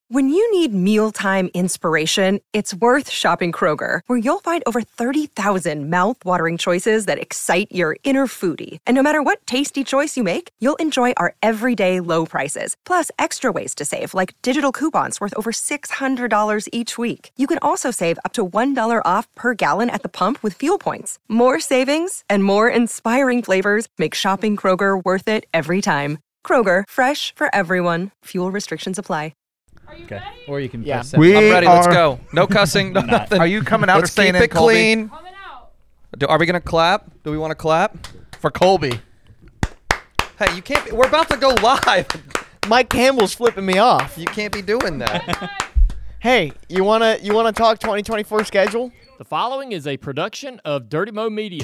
When you need mealtime inspiration, it's worth shopping Kroger, where you'll find over 30,000 mouth-watering choices that excite your inner foodie. And no matter what tasty choice you make, you'll enjoy our everyday low prices, plus extra ways to save, like digital coupons worth over $600 each week. You can also save up to $1 off per gallon at the pump with fuel points. More savings and more inspiring flavors make shopping Kroger worth it every time. Kroger, fresh for everyone. Fuel restrictions apply. Are you ready? Or you can press I'm ready. Let's go. No cussing. No nothing. Are you coming out Let's or staying keep in, it Colby? clean. Coming out. Are we gonna clap? Do we want to clap? For Colby. Hey, you can't. We're about to go live. Mike Campbell's flipping me off. You can't be doing that. Hey, you wanna talk 2024 schedule? The following is a production of Dirty Mo Media.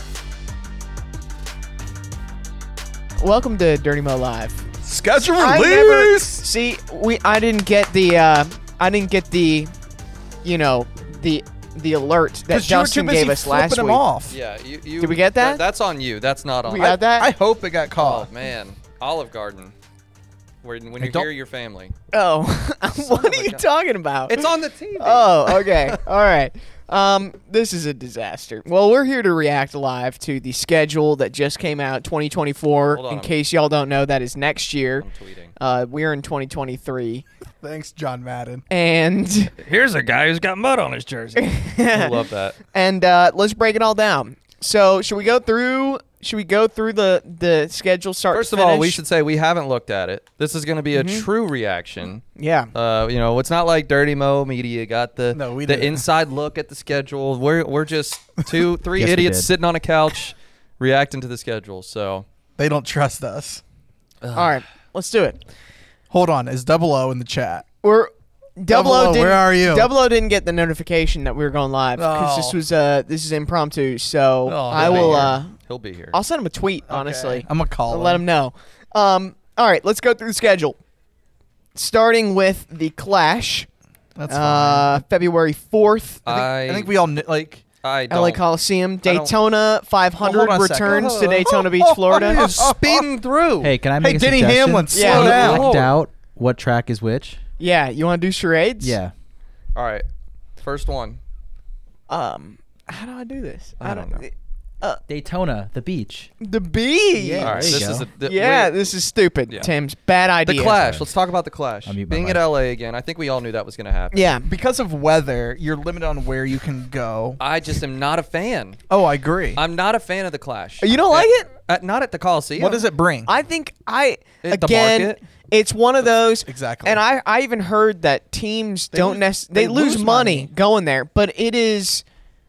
Welcome to Dirty Mo Live. Schedule I release. I didn't get the the alert that Justin gave us last week. Him off. Yeah. You. Did we get that? That's on you. That's not on. We got that? I hope it got Oh caught. man, Olive Garden. When you don't- hear your family, Oh, what of are a you gun. talking about? it's on the TV. Oh, okay. All right. This is a disaster. Well, we're here to react live to the schedule that just came out, 2024. Hold on, In I'm- case y'all don't know, that is next year. I'm tweeting. We're in 2023. Thanks, John Madden. And Here's a guy who's got mud on his jersey. I love that. and let's break it all down. So, should we go through the schedule start First to of all, we finish? should say we haven't looked at it. This is going to be a true reaction. Yeah. It's not like Dirty Mo Media got the No, we didn't. inside look at the schedule. We're just three Yes, we idiots did. sitting on a couch reacting to the schedule. So They don't trust us. All right. Let's do it. Hold on. Is Double O in the chat? We're Double O. Where are you? Double O didn't get the notification that we were going live because Oh. this is impromptu. So Oh, I he'll be will. here. he'll be here. I'll send him a tweet. Honestly, I'm going to call I'll him. let him know. All right, let's go through the schedule. Starting with the Clash, That's fine. February 4th, I think we all like. I don't. LA Coliseum, don't- Daytona 500 Hold on a second. returns to Daytona Beach, Florida. You're speeding through. Hey, can I Hey, make a Denny suggestion? Hamlin, Yeah. slow You down. Blacked out what track is which? Yeah, you want to do charades? Yeah. All right. First one. How do I do this? I don't know. Daytona, the beach. The B. Yeah. All right. there you This go. is Yeah, this is stupid, Yeah. Tim's. Bad idea. the Clash. Let's talk about the Clash. I'll mute my Being mic. at LA again, I think we all knew that was going to happen. Yeah. Because of weather, you're limited on where you can go. I just am not a fan. Oh, I agree. I'm not a fan of the Clash. You don't like it? Not at the Coliseum. What does it bring? I think At the again, market? it's one of those. Exactly. And I even heard that teams don't lose- necessarily they lose lose money money. going there, but it's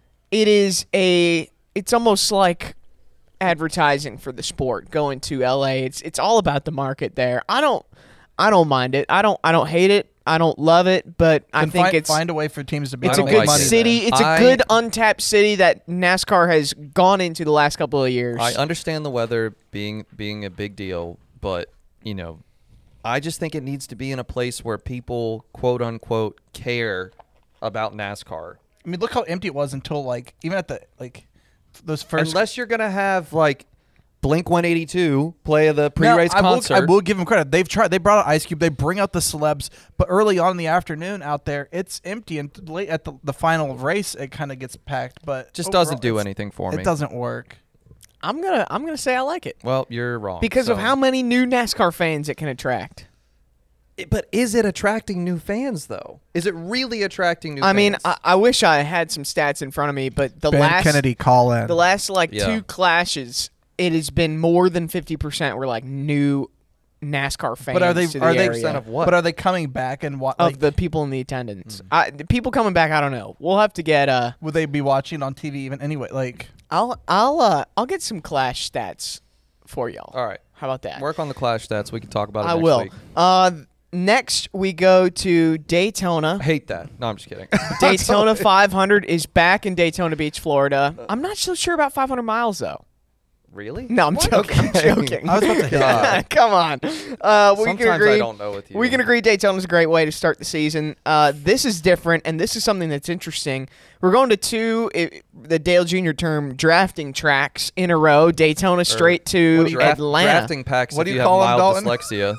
almost like advertising for the sport going to LA. It's all about the market there. I don't mind it. I don't hate it. I don't love it, but I Then think find a way for teams to be. it's I a don't good like it. city. It's a I- good untapped city that NASCAR has gone into the last couple of years. I understand the weather being a big deal, but I just think it needs to be in a place where people quote unquote care about NASCAR. I mean, look how empty it was until even at the those first. Unless you're gonna have Blink 182 play the Now, pre-race concert. I will give them credit. They've tried. They brought out Ice Cube. They bring out the celebs, but early on in the afternoon out there, it's empty. And late at the final race, it kind of gets packed. But just overall, doesn't do it's- anything for me. It doesn't work. I'm gonna say I like it Well, you're wrong. because of So- how many new NASCAR fans it can attract. But is it attracting new fans though? Is it really attracting new I mean, fans? I wish I had some stats in front of me, but the Ben last Kennedy call in. the last Yeah. two clashes, it has been more than 50% were new NASCAR fans. But are they to the are they area of what? But are they coming back and what? of the people in the attendance? The people coming back, I don't know. We'll have to get would they be watching on TV even anyway? I'll get some Clash stats for y'all. All right. How about that? Work on the Clash stats. We can talk about it I next will. week. Next we go to Daytona. I hate that. No, I'm just kidding. Daytona 500 is back in Daytona Beach, Florida. I'm not so sure about 500 miles though. Really? No, I'm joking. I'm joking. I was about to hit that. Come on. We Sometimes can agree. I don't know with you. We can agree Daytona's a great way to start the season. This is different, and this is something that's interesting. We're going to the Dale Jr. term, drafting tracks in a row. Daytona straight to Atlanta. Drafting packs What if do you you have call 'em, mild Dalton? dyslexia.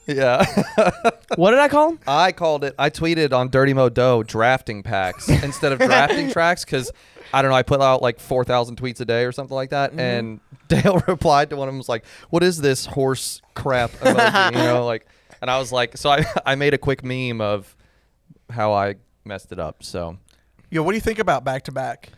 Yeah. What did I call him? I tweeted on Dirty Mo Doe drafting packs instead of drafting tracks because, I don't know, I put out like 4,000 tweets a day or something like that. And Dale replied to one of them was like, what is this horse crap emoji? And I was like, so I made a quick meme of how I messed it up. So Yo, what do you think about back-to-back?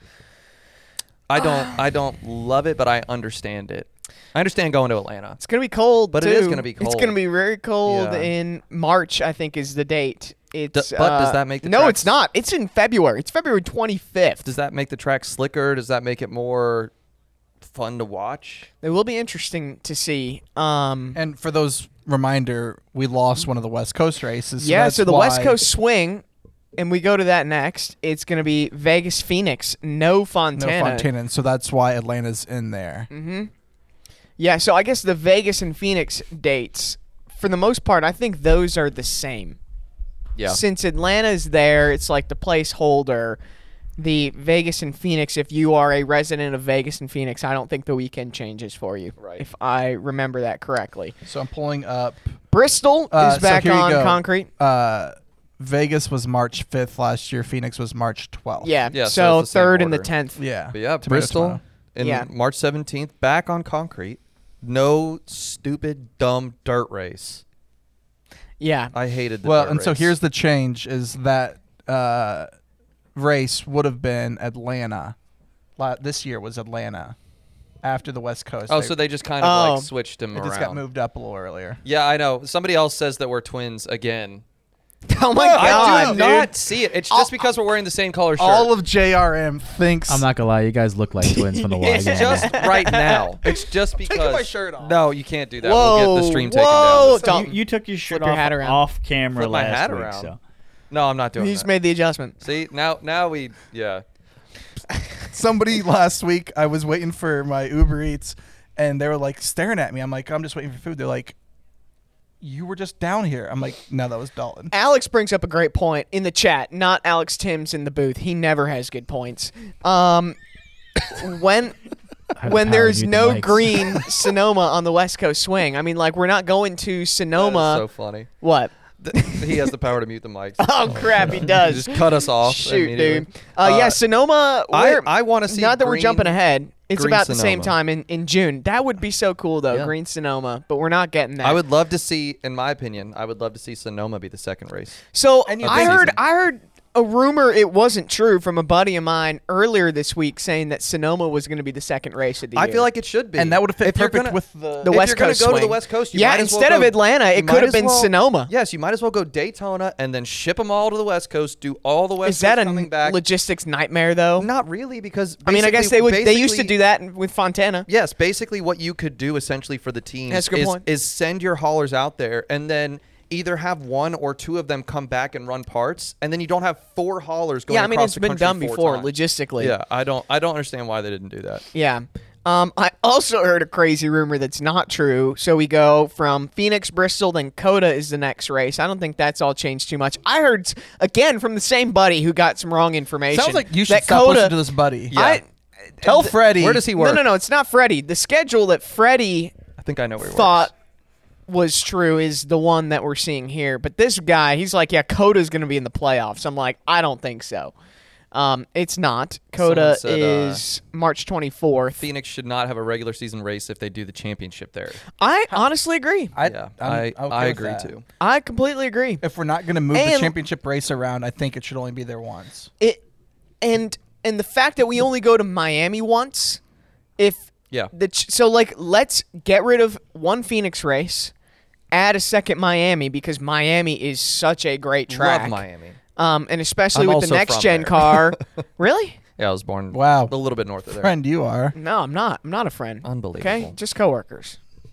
I don't love it, but I understand it. I understand going to Atlanta. It's going to be cold, But too. it is gonna be It's cold. going to be very cold Yeah. in March, I think, is the date. It's, But does that make the No, tracks- it's not. It's in February. It's February 25th. Does that make the track slicker? Does that make it more fun to watch? It will be interesting to see. And for those reminder, we lost one of the West Coast races. Yeah, that's so the West why- Coast swing, and we go to that next. It's going to be Vegas, Phoenix, no Fontana. No Fontana, and so that's why Atlanta's in there. Yeah, so I guess the Vegas and Phoenix dates, for the most part, I think those are the same. Yeah. Since Atlanta's there, it's like the placeholder. The Vegas and Phoenix, if you are a resident of Vegas and Phoenix, I don't think the weekend changes for you, Right. if I remember that correctly. So I'm pulling up. Bristol So is back here you on go. concrete. Vegas was March 5th last year. Phoenix was March 12th. Yeah, Yeah, so so it's the same 3rd and the order. 10th. Yeah. But yeah, Tomato, Bristol tomato. in Yeah. March 17th, back on concrete. No stupid, dumb dirt race. Yeah. I hated the Well, dirt and so race. here's the change: is that race would have been Atlanta. This year was Atlanta. After the West Coast. Oh, so they just kind of Oh. like switched them it around. just got moved up a little earlier. Yeah, I know. Somebody else says that we're twins again. Oh my I God, do not dude. see it. It's just because we're wearing the same color shirt. All of JRM thinks. I'm not gonna lie, you guys look like twins from the Y. It's just right now. It's just because. taking my shirt off. No, you can't do that. We'll get the stream taken Whoa, down. don't. You took your shirt Flip your off hat around. off camera Flip my last hat week. around. So. No, I'm not doing He's that. made the adjustment. See, now we, yeah. Somebody last week, I was waiting for my Uber Eats, and they were like staring at me. I'm like, I'm just waiting for food. They're like, you were just down here. I'm like, no, that was Dalton. Alex brings up a great point in the chat. Not Alex Timms in the booth. He never has good points. When there's no green Sonoma on the West Coast swing, I mean, like, we're not going to That Sonoma. is so funny. What? He has the power to mute the mics. Oh crap, he does. Just cut us off. Shoot, immediately. dude. Yeah, Sonoma. I want to see. Not that we're green- jumping ahead. It's green about the same Sonoma. time in June. That would be so cool, though. Yeah. Green Sonoma, but we're not getting that. I would love to see, in my opinion, I would love to see Sonoma be the second race. So And you I think- heard a rumor, it wasn't true, from a buddy of mine earlier this week saying that Sonoma was going to be the second race of the year. I feel like it should be, And that would have fit If you're perfect gonna- with the. The if West you're gonna Coast go to the swing. West Coast, you Yeah, might as well instead of go- Atlanta, it you could might have as been well- Sonoma. Yes, you might as well go Daytona and then ship them all to the West Coast. Do all the West Is that Coast a coming back? logistics nightmare, though? Not really, because I mean, I guess they would. They used to basically- do that with Fontana. Yes, basically what you could do essentially for the teams That's a good point. is send your haulers out there and then either have one or two of them come back and run parts, and then you don't have four haulers going Yeah, I mean, across it's the been country done 4 before, times. logistically. Yeah, I don't understand why they didn't do that. Yeah. I also heard a crazy rumor that's not true. So we go from Phoenix, Bristol, then Coda is the next race. I don't think that's all changed too much. I heard, again, from the same buddy who got some wrong information. Sounds like you should that stop Coda, listening to this buddy. Yeah. Tell Freddie. Where does he work? No, it's not Freddie. The schedule that Freddie I think I know where he thought works. was true is the one that we're seeing here. But this guy, he's like, yeah, Coda's going to be in the playoffs. I'm like, I don't think so. It's not. Coda Someone said, is March 24th. Phoenix should not have a regular season race if they do the championship there. I honestly agree. Yeah, I okay with agree that. too. I completely agree. If we're not going to move the And- championship race around, I think it should only be there once. And the fact that we only go to Miami once, if Yeah. so like let's get rid of one Phoenix race, add a second Miami because Miami is such a great track. Love Miami. And especially I'm with the also next from gen there. car. Really? Yeah, I was born Wow. a little bit north of there. Friend, you are. No, I'm not. I'm not a friend. Unbelievable. Okay, just coworkers.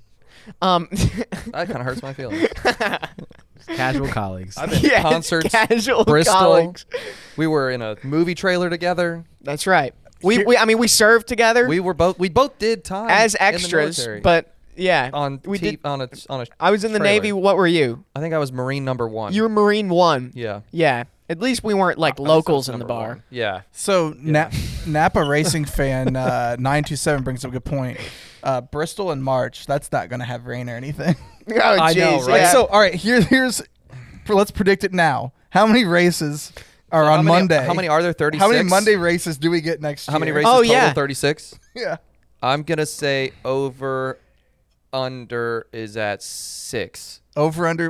That kind of hurts my feelings. Casual colleagues. I've been to Yeah, concerts, casual Bristol. colleagues. We were in a movie trailer together. That's right. We served together We both did time as in the extras, military. but yeah, we did on a I was in the trailer. Navy. What were you? I think I was Marine number 1. You were Marine 1. Yeah. Yeah. At least we weren't like I was locals in the number bar. 1. Yeah. So Napa Racing fan 927 brings up a good point. Bristol in March, that's not going to have rain or anything. Oh, I know, jeez, right? yeah. So, all right, let's predict it now. How many races are on Monday? How many are there? 36. How many Monday races do we get next year? How many races Oh, total? yeah. 36. Yeah. I'm gonna say over under is at 6. Over under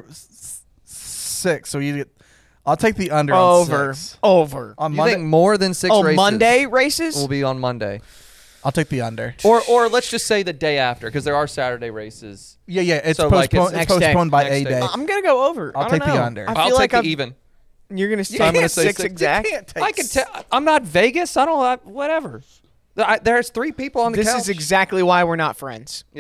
6. So you get. I'll take the under on 6. Over. On You Monday, think more than 6 races? Monday races? will be on Monday, I'll take the under. or let's just say the day after, because there are Saturday races. Yeah, it's So, like, postponed. it's It's next day. postponed by Next a day. day. I'm going to go over. I'll I take don't the know. under. I I'll feel take like the even. You're going to So I'm gonna say 6 six. exact. I can tell. I'm not Vegas. I don't. Whatever. There's 3 people on the This couch. is exactly why we're not friends. Yeah.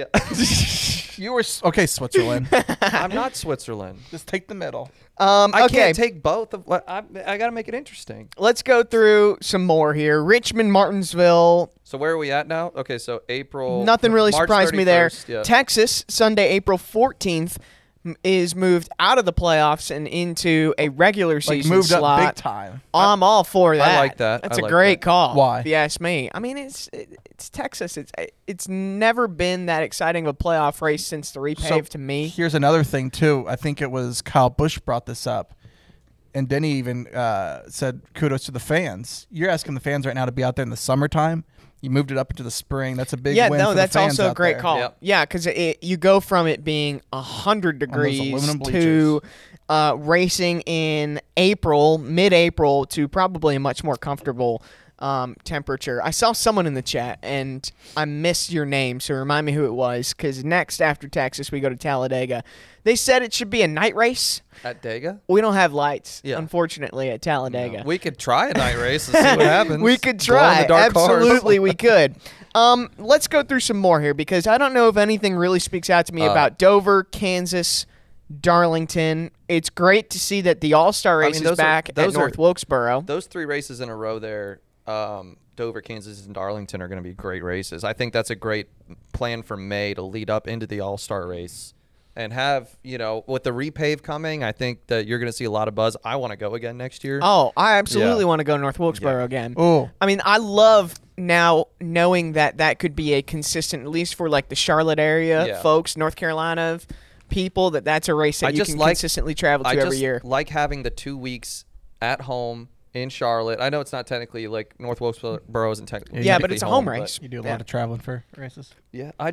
You were okay, Switzerland. I'm not Switzerland. Just take the middle. I Okay, can't take both of what I got to make it interesting. let's go through some more here. Richmond, Martinsville. So where are we at now? Okay, so April. Nothing really March surprised me there. 31st, yeah. Texas, Sunday, April 14th, is moved out of the playoffs and into a regular Like season moved slot. up big time. I'm all for that. like that. That's I a like great that. call. Why? If you ask me. I mean, it's Texas. It's never been that exciting of a playoff race since the repave to me. Here's another thing too. I think it was Kyle Busch brought this up, and Denny even said kudos to the fans. You're asking the fans right now to be out there in the summertime. You moved it up into the spring. That's a big Yeah, win no, for that's the fans also a out great there. call. Yep. Yeah, because you go from it being 100 degrees aluminum to racing in April, mid-April, to probably a much more comfortable temperature. I saw someone in the chat, and I missed your name, so remind me who it was, because next after Texas, we go to Talladega. They said it should be a night race. At Dega. We don't have lights, Yeah. unfortunately, at Talladega. We could try a night race and see what happens. We could Glow in try. the dark cars. Absolutely, we could. Let's go through some more here because I don't know if anything really speaks out to me about Dover, Kansas, Darlington. It's great to see that the All-Star race is those are- back at those are- North Wilkesboro. Those 3 races in a row there, Dover, Kansas, and Darlington are going to be great races. I think that's a great plan for May to lead up into the All-Star race. And have, with the repave coming, I think that you're going to see a lot of buzz. I want to go again next year. Oh, I absolutely Yeah. want to go to North Wilkesboro again. Oh. I mean, I love now knowing that could be a consistent, at least for like the Charlotte area Yeah. folks, North Carolina people, that's a race that I you just can like- consistently travel to I every just year. like having the 2 weeks at home in Charlotte. I know it's not technically like North Wilkesboro isn't technically. Yeah, but technically it's a home home race. You do a Yeah. lot of traveling for races. Yeah, I'm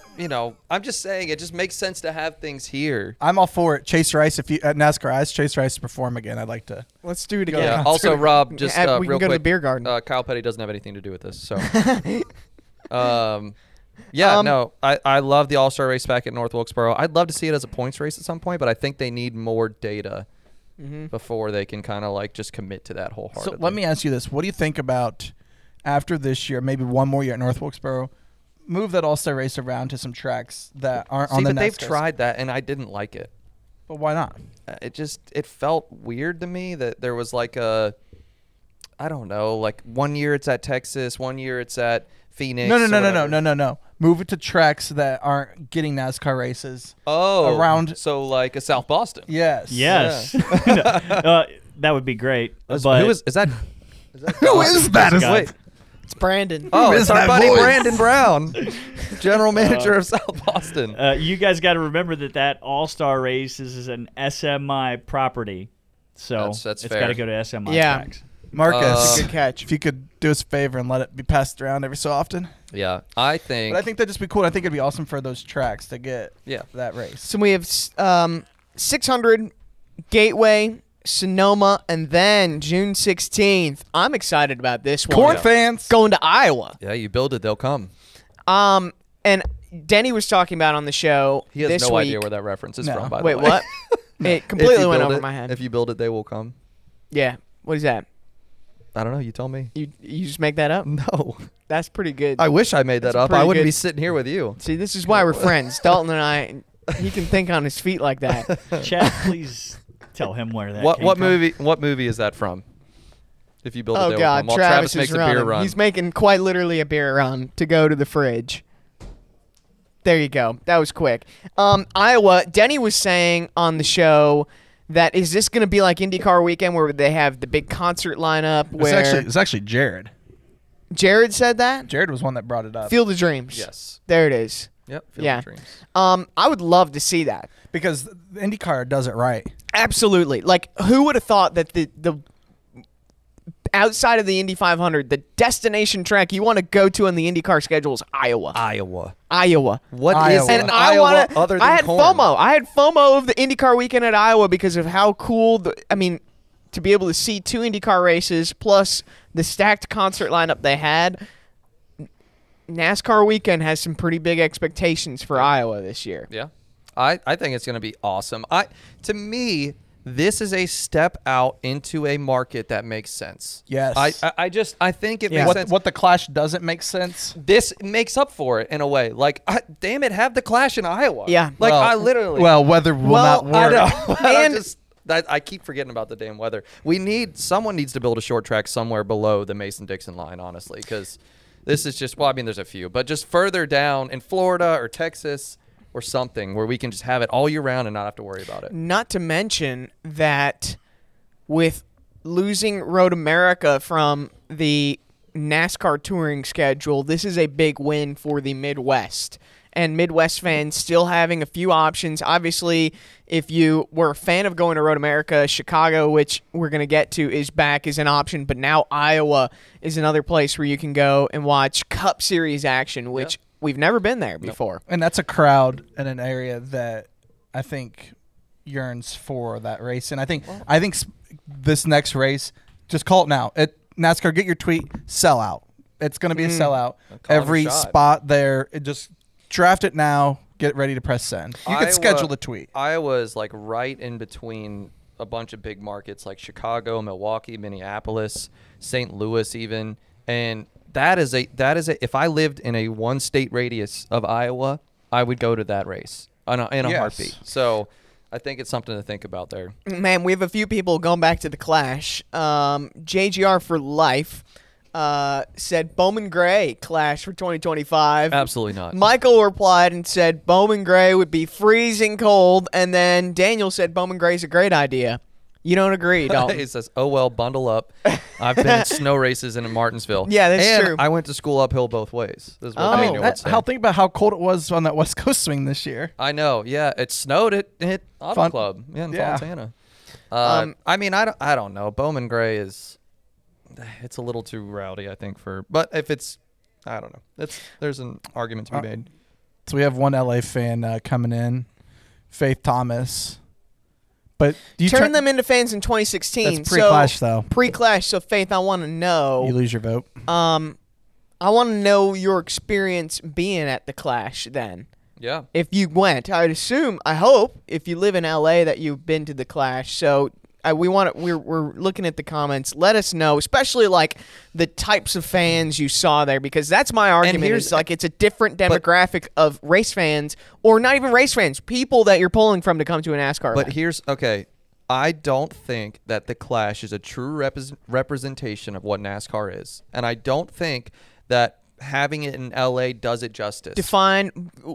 just saying it just makes sense to have things here. I'm all for it. Chase Rice, if you at NASCAR, ask Chase Rice to perform again. I'd like to. Let's do it Go again. to Yeah. Also, Rob, just We can real go to the quick, beer garden. Kyle Petty doesn't have anything to do with this, so. No, I love the All-Star race back at North Wilkesboro. I'd love to see it as a points race at some point, but I think they need more data before they can kind of like just commit to that wholeheartedly. So let me ask you this: what do you think about after this year, maybe one more year at North Wilkesboro? Move that All-Star race around to some tracks that aren't on the but they've NASCAR. tried that, and I didn't like it. But why not? It felt weird to me that there was like I don't know, like 1 year it's at Texas, 1 year it's at Phoenix. No. Move it to tracks that aren't getting NASCAR races. Oh, Around- so like a South Boston. Yes. Yes. That would be great. But Who is that? Who is that? Scott. Wait. It's Brandon. Oh, is it's our that buddy voice? Brandon Brown, general manager of South Boston. you guys got to remember that All-Star race is an SMI property. So That's it's fair. got to go to SMI Yeah. tracks. Marcus, Good catch. if you could do us a favor and let it be passed around every so often. Yeah, I think. But I think that'd just be cool. I think it'd be awesome for those tracks to get that race. So we have 600, Gateway, Sonoma, and then June 16th. I'm excited about this one. Corn fans. Going to Iowa. Yeah, you build it, they'll come. And Denny was talking about on the show He has this no week. idea where that reference is No. from. By the Wait, way, what? It If completely you went build over it- my head. If you build it, they will come. Yeah. What is that? I don't know. You tell me. You just make that up? No, That's pretty good. I wish I made that That's up. I pretty wouldn't good. be sitting here with you. See, this is why we're friends. Dalton and I, he can think on his feet like that. Chad, please tell him where that What came what from. movie? What movie is that from? If you build it, Oh, they will God. come. While Travis makes is a beer running. run. He's making quite literally a beer run to go to the fridge. There you go. That was quick. Iowa, Denny was saying on the show that is this going to be like IndyCar weekend where they have the big concert lineup where It's actually Jared. Jared said that? Jared was one that brought it up. Field of Dreams. Yes. There it is. Yep. Field Yeah. of Dreams. I would love to see that. because the IndyCar does it right. Absolutely. Like, who would have thought that the outside of the Indy 500, the destination track you want to go to on the IndyCar schedule is Iowa. Iowa. What Iowa. is And in I Iowa wanna, other than I had corn? FOMO. I had FOMO of the IndyCar weekend at Iowa because of how cool to be able to see 2 IndyCar races plus the stacked concert lineup they had. NASCAR weekend has some pretty big expectations for Iowa this year. Yeah. I think it's going to be awesome. To me, this is a step out into a market that makes sense. Yes. I think it makes sense. What the Clash doesn't make sense. This makes up for it in a way. Like, damn it, have the Clash in Iowa. Yeah. Like, Well- I literally. Well, weather will not work. I know. And- I keep forgetting about the damn weather. Someone needs to build a short track somewhere below the Mason-Dixon line, honestly, because this is just, well, I mean, there's a few, but just further down in Florida or Texas or something where we can just have it all year round and not have to worry about it. Not to mention that with losing Road America from the NASCAR touring schedule, this is a big win for the Midwest. And Midwest fans still having a few options. Obviously, if you were a fan of going to Road America, Chicago, which we're going to get to, is back as an option. But now Iowa is another place where you can go and watch Cup Series action, which we've never been there before. And that's a crowd in an area that I think yearns for that race. And I think this next race, just call it now. NASCAR, get your tweet, sell out. It's going to be a sellout. Every shot. spot there, just draft it now. Get ready to press send. You could schedule the tweet. Iowa is like right in between a bunch of big markets like Chicago, Milwaukee, Minneapolis, St. Louis even. And that is a if I lived in a 1-state radius of Iowa, I would go to that race in a Yes. heartbeat. So I think it's something to think about there. Man, we have a few people going back to the Clash. JGR for life said Bowman Gray Clash for 2025. Absolutely not. Michael replied and said Bowman Gray would be freezing cold, and then Daniel said Bowman Gray's a great idea. You don't agree, Dalton? He says, "Oh well, bundle up." I've been in snow races in Martinsville. Yeah, that's and true. I went to school uphill both ways. This is what Oh. Daniel would say. Think about how cold it was on that West Coast swing this year. I know. Yeah, it snowed at Auto Fun- Club. Yeah, in Yeah. Fontana. I mean, I don't know. Bowman Gray it's a little too rowdy, I think. But if it's, I don't know. There's an argument to be made. So we have one LA fan coming in, Faith Thomas. But do you Turn them into fans in 2016. That's pre-Clash, so, though. Pre-Clash. So, Faith, I want to know. You lose your vote. I want to know your experience being at the Clash then. Yeah. If you went, I hope, if you live in LA that you've been to the Clash. So we're looking at the comments. Let us know, especially like the types of fans you saw there, because that's my argument. Is like it's a different demographic of race fans, or not even race fans, people that you're pulling from to come to a NASCAR But event. I don't think that the Clash is a true representation of what NASCAR is, and I don't think that having it in LA does it justice. Define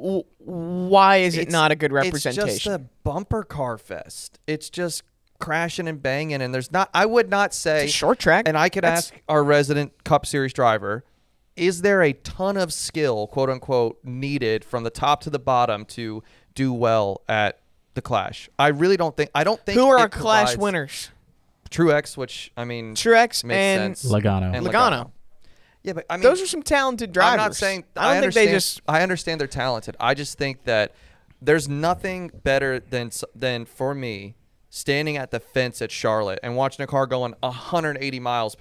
why is it not a good It's representation? just a bumper car fest. It's just crashing and banging, and I would not say It's a short track. And I could ask our resident Cup Series driver, is there a ton of skill, quote unquote, needed from the top to the bottom to do well at the Clash? I really don't think. I don't think. Who are our it Clash provides- winners? Truex, which I mean, Truex makes and sense. Logano. And Logano. Yeah, but I mean, Those are some talented drivers. I'm not saying I don't think they just. I understand they're talented. I just think that there's nothing better than for me standing at the fence at Charlotte and watching a car going 180 miles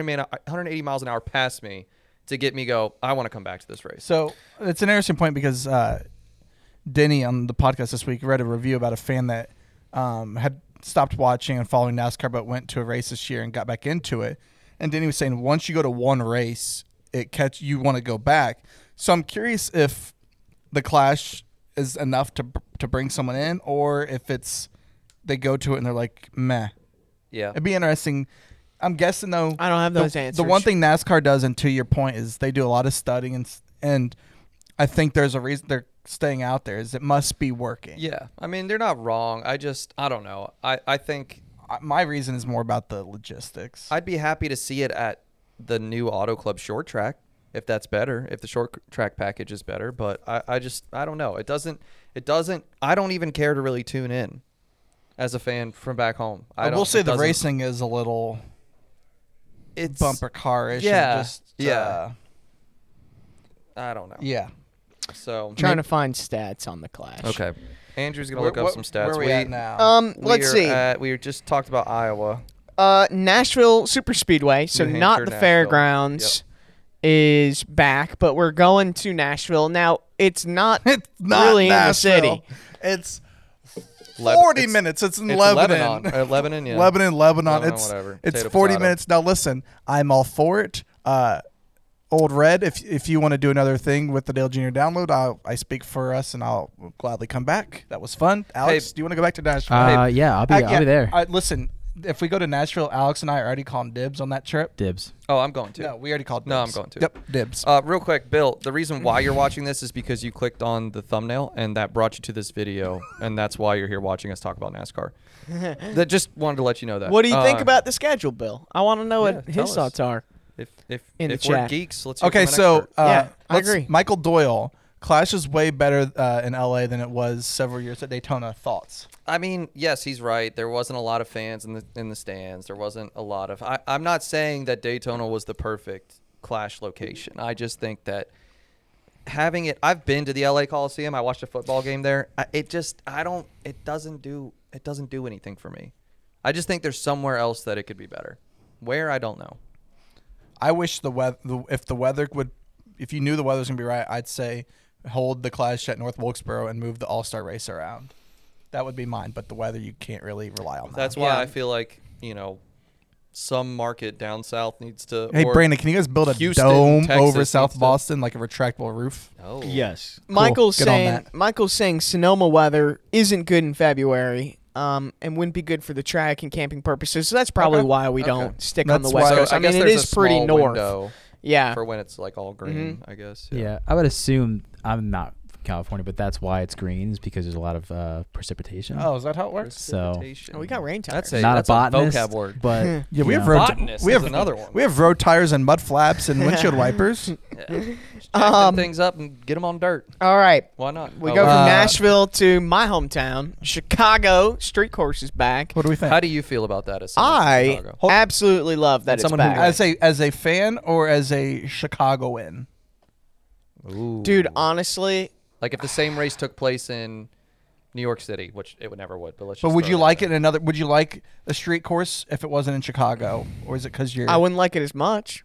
an hour past me to get me go, I want to come back to this race. So it's an interesting point because Denny on the podcast this week read a review about a fan that had stopped watching and following NASCAR but went to a race this year and got back into it. And Denny was saying once you go to one race, you want to go back. So I'm curious if the Clash is enough to bring someone in, or if they go to it and they're like, meh. Yeah. It'd be interesting. I'm guessing though. I don't have those answers. The one thing NASCAR does, and to your point, is they do a lot of studying, and I think there's a reason they're staying out there. Is it must be working. Yeah. I mean, they're not wrong. I don't know. I think My reason is more about the logistics. I'd be happy to see it at the new Auto Club short track. if that's better, if the short track package is better. But I don't know. It doesn't. I don't even care to really tune in as a fan from back home. I will say the racing is a little bumper car-ish. Yeah. And I don't know. Yeah. So Trying to find stats on the Clash. okay. Andrew's gonna look up some stats. Where are we at now? Let's see. We just talked about Iowa. Nashville Superspeedway, so New Hampshire, not the Nashville. Fairgrounds, is back, but we're going to Nashville. Now, it's not really Nashville. in the city. It's 40 It's- minutes. It's in It's Lebanon. Lebanon, yeah. Lebanon. Lebanon, It's whatever. it's Potato, 40 potato. minutes. Now listen, I'm all for it. Old Red, if you want to do another thing with the Dale Jr. download, I speak for us, and I'll gladly come back. That was fun. Alex, do you want to go back to Nashville? Yeah, I'll be there. Listen, if we go to Nashville, Alex and I are already calling dibs on that trip. Dibs. Oh, I'm going to. No, we already called dibs. No, I'm going to. Yep, dibs. Real quick, Bill, the reason why you're watching this is because you clicked on the thumbnail, and that brought you to this video, and that's why you're here watching us talk about NASCAR. That just wanted to let you know that. What do you think about the schedule, Bill? I want to know yeah, what tell his us. thoughts are. If in the we're chat. geeks, let's hear Okay, from an so expert. Yeah, I let's- agree. Michael Doyle, Clash is way better in LA than it was several years at Daytona. Thoughts? I mean, yes, he's right. There wasn't a lot of fans in the stands. There wasn't a lot of. I'm not saying that Daytona was the perfect Clash location. I just think that having it. I've been to the LA Coliseum. I watched a football game there. It doesn't do anything for me. I just think there's somewhere else that it could be better. Where, I don't know. I wish if you knew the weather was gonna be right, I'd say hold the Clash at North Wilkesboro and move the All-Star race around. That would be mine, but the weather you can't really rely on. That's that. why Yeah. I feel like, some market down south needs to. Hey or- Brandon, can you guys build a Houston, dome Texas over needs South to- Boston, like a retractable roof? Oh. Yes. Michael's Get on saying that. Michael's saying Sonoma weather isn't good in February, and wouldn't be good for the track and camping purposes. So that's probably why we don't stick on the That's West why- Coast. So I mean, it there's is a pretty small north. window Yeah. for when it's like all green, I guess. Yeah, I would assume I'm not from California, but that's why it's green, is because there's a lot of precipitation. Oh, is that how it works? So Precipitation. Oh, we got rain tires. That's not that's a botanist, vocab word. but Yeah, we you have know. road. Botanist We is have another one. We have road tires and mud flaps and windshield wipers. Jack them things up and get them on dirt. All right. Why not? We Oh, go from wow. Nashville to my hometown, Chicago. Street course is back. What do we think? How do you feel about that as someone from I Chicago? absolutely love that And it's someone who back. as a fan or as a Chicagoan? Ooh. Dude, honestly, Like if the same race took place in New York City, which it would never would, but let's. But just would throw you that like there. it in another? Would you like a street course if it wasn't in Chicago, or is it because you're? I wouldn't like it as much.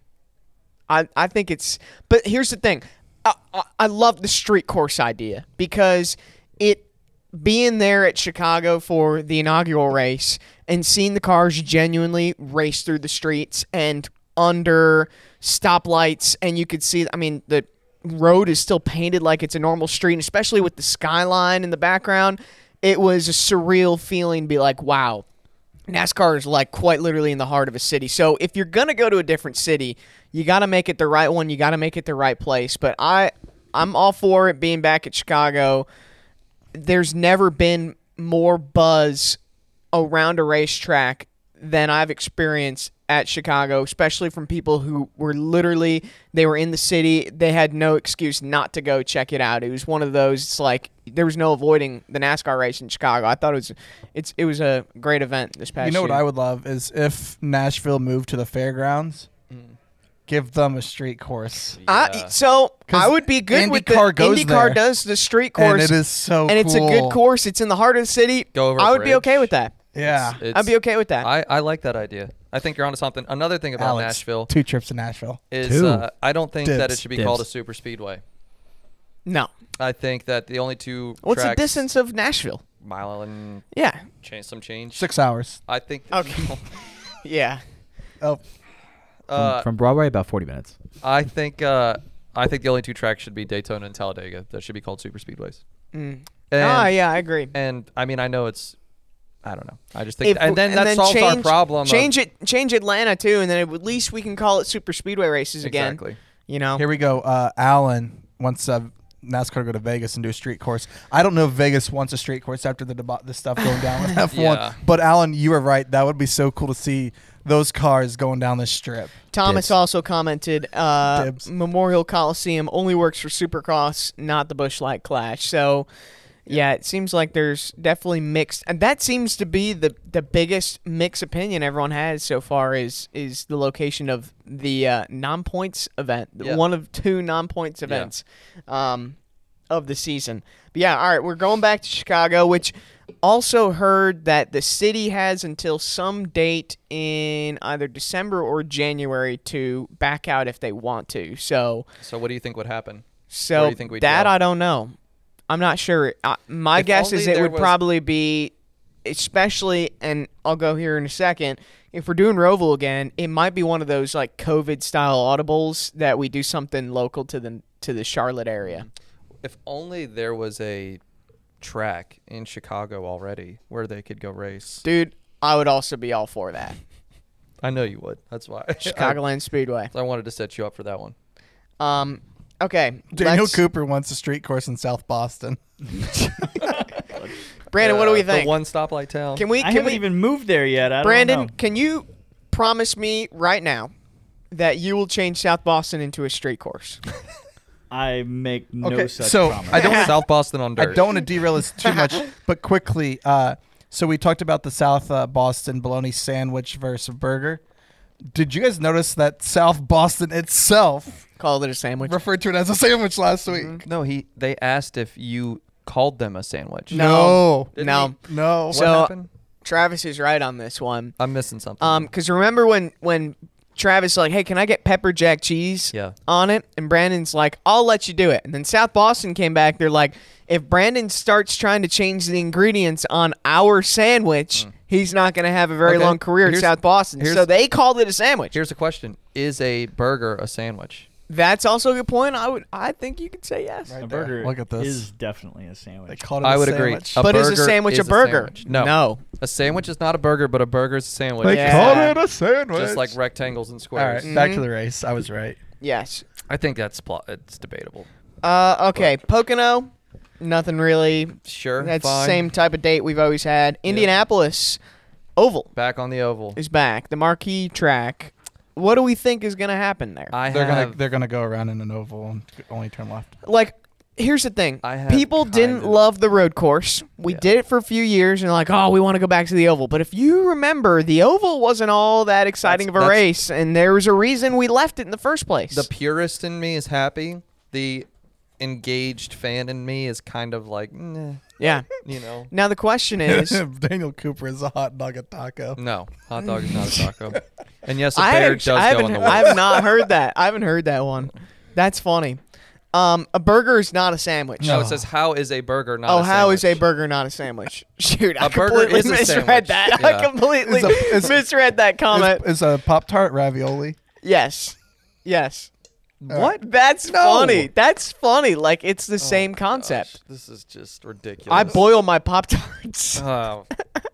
I think it's. But here's the thing. I love the street course idea because it being there at Chicago for the inaugural race and seeing the cars genuinely race through the streets and under stoplights, and you could see. I mean, the road is still painted like it's a normal street, and especially with the skyline in the background. It was a surreal feeling to be like, wow, NASCAR is like quite literally in the heart of a city. So if you're going to go to a different city, you got to make it the right one. You got to make it the right place. But I'm all for it being back at Chicago. There's never been more buzz around a racetrack than I've experienced at Chicago, especially from people who were literally, they were in the city. They had no excuse not to go check it out. It was one of those, it's like there was no avoiding the NASCAR race in Chicago. I thought it was a great event this past You know year. what I would love is if Nashville moved to the fairgrounds, give them a street course, So 'Cause I would be good with the IndyCar goes IndyCar there. does the street course, and it is so. and it's a good cool. course. It's in the heart of the city. Go over I a would be bridge. okay with that. Yeah, I'd be okay with that. I like that idea. I think you're onto something. Another thing about Alex, Nashville 2 trips to Nashville. is Two. I don't think that it Dibs. should be Dibs. called a super speedway. No. I think that the only two What's the tracks, distance of Nashville? mile and Yeah. some change. 6 hours. I think. Okay. Yeah. Oh, From Broadway, about 40 minutes. I think the only two tracks should be Daytona and Talladega. That should be called super speedways. And, Yeah, I agree. And I mean, I know it's. I don't know. I just think, and then that solves our problem. Change Atlanta too, and then at least we can call it super speedway races again. Exactly. You know. here we go. Alan wants NASCAR to go to Vegas and do a street course. I don't know if Vegas wants a street course after the stuff going down with F1. Yeah. But Alan, you were right. That would be so cool to see those cars going down the strip. Thomas Dibs. also commented, Dibs. Memorial Coliseum only works for Supercross, not the Busch Light Clash. So, yeah, it seems like there's definitely mixed, and that seems to be the biggest mixed opinion everyone has so far is the location of the non-points event, Yeah. one of two non-points events of the season. But yeah, all right, we're going back to Chicago, which also heard that the city has until some date in either December or January to back out if they want to. So what do you think would happen? so Where do you think we'd that go? I don't know. I'm not sure. My If guess is only it there would was- probably be, especially, and I'll go here in a second, if we're doing Roval again, it might be one of those like COVID-style audibles that we do something local to the Charlotte area. If only there was a track in Chicago already where they could go race. Dude, I would also be all for that. I know you would. That's why. Chicagoland Speedway. I wanted to set you up for that one. Okay. Daniel let's- Cooper wants a street course in South Boston. Brandon, what do we think? The one stoplight town. Can we? I Can haven't we? even moved there yet. I Brandon, don't know. can you promise me right now that you will change South Boston into a street course? I make no Okay, such so promise. I don't South Boston on dirt. I don't want to derail this too much, but quickly. So we talked about the South Boston bologna sandwich versus burger. Did you guys notice that South Boston itself Call it a sandwich. referred to it as a sandwich last week? No, they asked if you called them a sandwich. No. Didn't No. No. What So- happened? Travis is right on this one. I'm missing something. Because remember when Travis like, hey, can I get pepper jack cheese Yeah. on it? And Brandon's like, I'll let you do it. And then South Boston came back. They're like, if Brandon starts trying to change the ingredients on our sandwich, he's not going to have a very Okay, long career at here's- South Boston. here's- So they called it a sandwich. Here's a question: is a burger a sandwich? That's also a good point. I think you could say yes. Right a there. burger Look at this. is definitely a They sandwich. called it I a would agree. sandwich. A But is a burger sandwich a is burger? sandwich. No. No. A sandwich is not a burger, but a burger is a sandwich. They Yeah. called it a sandwich. Just like rectangles and All right, squares. back to the race. I was right. Yes. I think it's debatable. Okay. Pocono, nothing really. Sure, That's the fine. same type of date we've always had. Indianapolis Oval Back on the oval. is back. The marquee track. What do we think is going to happen there? They're gonna go around in an oval and only turn left. Like, here's the thing. I have People didn't kind of- love the road course. We Yeah. did it for a few years and like, oh, we want to go back to the oval. But if you remember, the oval wasn't all that exciting of a That's- race, and there was a reason we left it in the first place. The purist in me is happy. The engaged fan in me is kind of like, yeah. you know. Now the question is, Daniel Cooper is a hot dog a taco. No, hot dog is not a taco. And yes, a I bear actu- does I go haven't, on the I wall. have not heard that. I haven't heard that one. That's funny. A burger is not a sandwich. No, it says how is a burger not Oh, a how is a sandwich? burger not a sandwich? Shoot, I A burger completely is a misread sandwich. that. Yeah. I completely Is a- misread that comment. Is a Pop-Tart ravioli? Yes. Yes. What? That's No. funny. That's funny. Like, it's the Oh same my concept. gosh, this is just ridiculous. I boil my Pop-Tarts. Oh,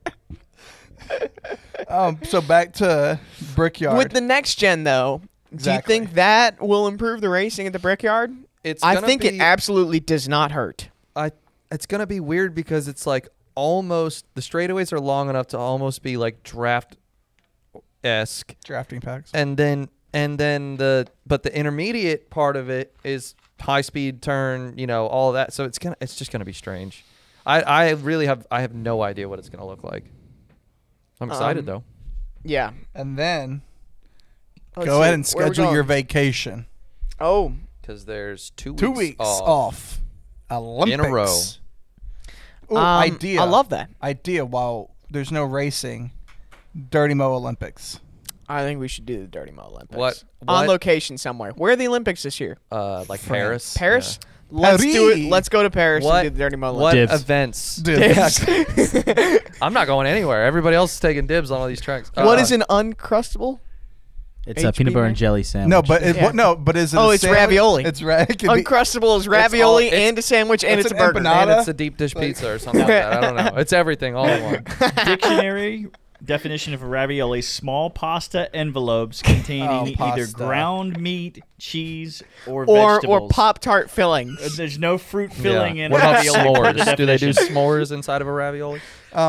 So back to Brickyard. With the next gen, though, Exactly. do you think that will improve the racing at the Brickyard? it's I gonna think it be- absolutely does not hurt. It's gonna be weird because it's like almost the straightaways are long enough to almost be like draft esque, drafting packs. and then the intermediate part of it is high speed turn, all of that. So it's just gonna be strange. I really have no idea what it's gonna look like. I'm excited though. Yeah. And then Let's go see. ahead and Where we schedule going? your vacation. Oh. Because there's 2 weeks, 2 weeks off. Olympics. In a row. Ooh, idea. I love that. Idea while there's no racing. Dirty Mo Olympics. I think we should do the Dirty Mo Olympics. What- On what- location somewhere. Where are the Olympics this year? Like Paris. Paris? Let's do it. Paris. Let's go to Paris What? and do the Dirty Mo What Olympics. Dibs. events? Dibs. I'm not going anywhere. Everybody else is taking dibs on all these tracks. What is an Uncrustable? It's a HB peanut butter and man? jelly sandwich. No, but Yeah. but is it? Oh, a it's sandwich? ravioli. It's it could be- Uncrustable is ravioli it's- and a sandwich and it's it's a an burger. empanada. And it's a deep dish pizza or something like that. I don't know. It's everything all in one. Dictionary Definition of a ravioli: small pasta envelopes containing either pasta. ground meat, cheese, or Or vegetables. Pop-Tart fillings. There's no fruit filling in What a about ravioli per the s'mores? Do they do definition. s'mores inside of a ravioli?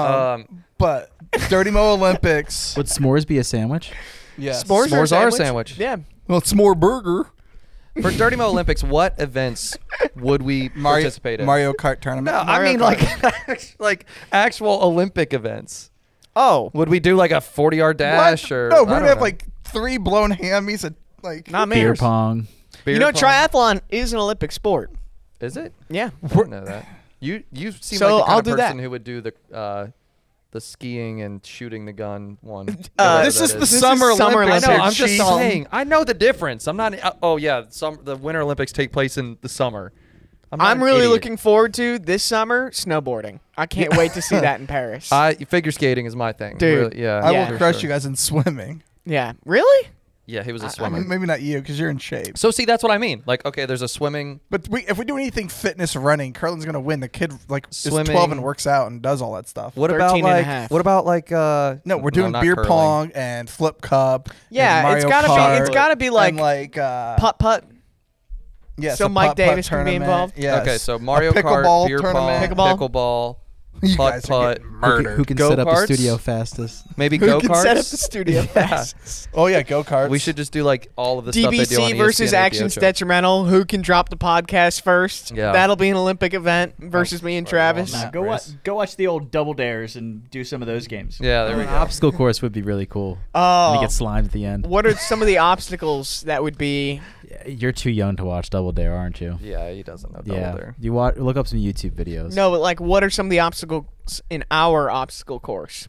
But Dirty Mo Olympics. Would s'mores be a sandwich? Yes. S'mores are a sandwich. Yeah. Well, it's more burger. For Dirty Mo Olympics, what events would we participate in? Mario Kart tournament. No, I mean like actual Olympic events. Oh, Would we do like a 40-yard dash What? or No, I we're don't gonna have know. like 3 blown hammies and like. not me. Beer pong. Beer You know, pong? triathlon is an Olympic sport. Is it? Yeah. I didn't know that. You seem So, like the kind I'll of do person that. who would do the skiing and shooting the gun one. This Whatever This that is the This is Summer Summer Olympics. I know. Olympics. I'm just Jeez. saying. I know the difference. I'm not. Oh yeah, the Winter Olympics take place in the summer. not I'm an really idiot. looking forward to this summer snowboarding. I can't wait to see that in Paris. Figure skating is my thing. Dude, Really, yeah. I Yeah. will crush you guys in swimming. Yeah. Really? Yeah, he was a I swimmer. mean, maybe not you because you're in shape. So see, that's what I mean. Like, okay, there's a swimming. But if we do anything fitness running, Curlin's gonna win. The kid is Swimming. 12 and works out and does all that stuff. What 13 about and a like? half. What about like? No, we're doing not beer curling. pong and flip cup. Yeah, and Mario it's gotta Kart be. It's gotta be like, and like putt. yes, so a Mike putt-putt Davis can be tournament. involved? Yes. Okay, so Mario A pickleball Kart, beer tournament. pong, Pickleball? pickleball, You putt guys are putt, getting murdered. Who can set up Go-karts? the studio fastest? maybe Who go can set up the karts. studio fast? Oh yeah, go karts. We should just do like all of the stuff they do on DBC versus ESPN and Actions HBO. Detrimental. Who can drop the podcast first? Yeah. That'll be an Olympic event versus me and Travis. Nah. Go watch the old Double Dares and do some of those games. Yeah, there we An go. obstacle course would be really cool. And Oh, you get slimed at the end. what are some of the obstacles that would be? You're too young to watch Double Dare, aren't you? Yeah, he doesn't know Double Yeah. Dare. You look up some YouTube videos. No, but like, what are some of the obstacles in our obstacle course?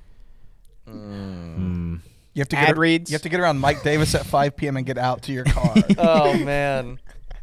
Hmm. You have to Ad get reads. You have to get around Mike Davis at 5 p.m. and get out to your car. Oh man.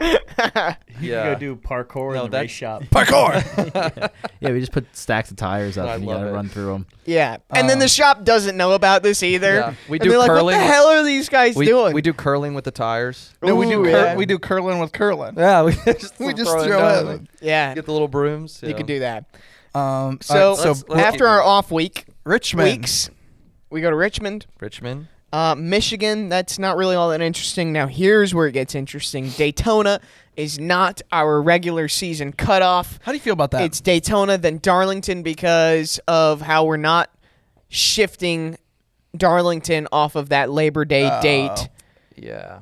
You Yeah. go do parkour No, in the that- race shop. Parkour. Yeah, we just put stacks of tires up I and you love gotta it. run through them. Yeah, and then the shop doesn't know about this either. Yeah. We And do they're like, curling. What the hell are these guys doing? We do curling with the tires. No, we do Ooh, yeah. we do curling with curling. Yeah, we just We just throw it throw down. it. Yeah, Get the little brooms. you could do that. So, all right, let's after keep our going. off week Richmond. weeks, we go to Richmond. Richmond. Michigan, that's not really all that interesting. Now, here's where it gets interesting. Daytona is not our regular season cutoff. How do you feel about that? It's Daytona, then Darlington because of how we're not shifting Darlington off of that Labor Day date. Yeah.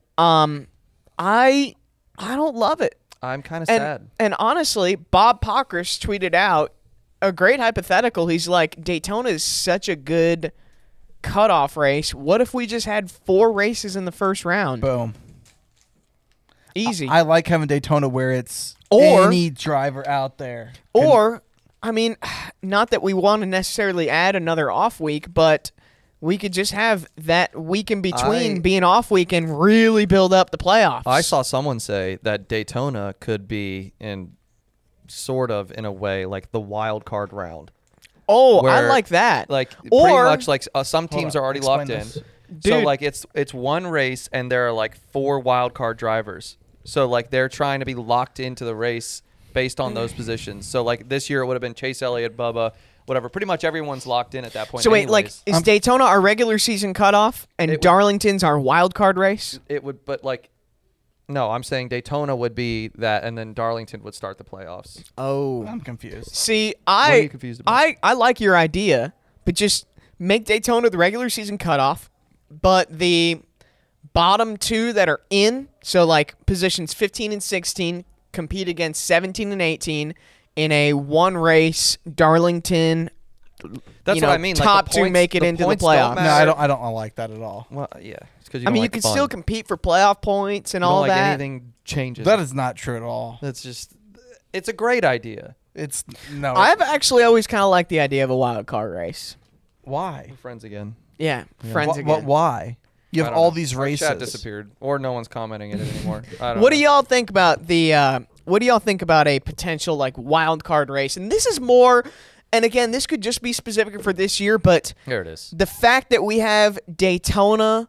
I don't love it. I'm kind of And, sad. and honestly, Bob Pockris tweeted out a great hypothetical. He's like, Daytona is such a good cutoff race. What if we just had 4 races in the first round? Boom. Easy. I like having Daytona where it's Or- any driver out there. Or, I mean, not that we want to necessarily add another off week, but we could just have that week in between being off week and really build up the playoffs. I saw someone say that Daytona could be in a way like the wild card round. Oh, I where, like that. Like Or- pretty much like some teams on, are already explain locked in. this. So Dude. like it's one race and there are like 4 wild card drivers. So like they're trying to be locked into the race based on those positions. So like this year it would have been Chase Elliott, Bubba, whatever. Pretty much everyone's locked in at that point. So wait, like, anyways. is Daytona our regular season cutoff and It would- Darlington's our wild card race? it would, but like, no, I'm saying Daytona would be that, and then Darlington would start the playoffs. Oh. I'm confused. See, are you confused about? I like your idea, but just make Daytona the regular season cutoff, but the bottom 2 that are in, so like positions 15 and 16, compete against 17 and 18 in a one race Darlington. That's what I mean. Like, Top the 2 points- make it the into the points don't playoffs. No, matter. I don't like that at all. Well, yeah, it's because you. I mean, don't you like can the still fun. compete for playoff points and You don't all like that. anything changes. That is not true at all. That's just. It's a great idea. It's no. I've actually always kind of liked the idea of a wild card race. why? We're friends again. Yeah, friends again. Why? You I have don't all know. these Our races. chat disappeared, or no one's commenting it anymore. I don't What know. do y'all think about the? What do y'all think about a potential like wild card race? And this is more, and again, this could just be specific for this year, but There it is. the fact that we have Daytona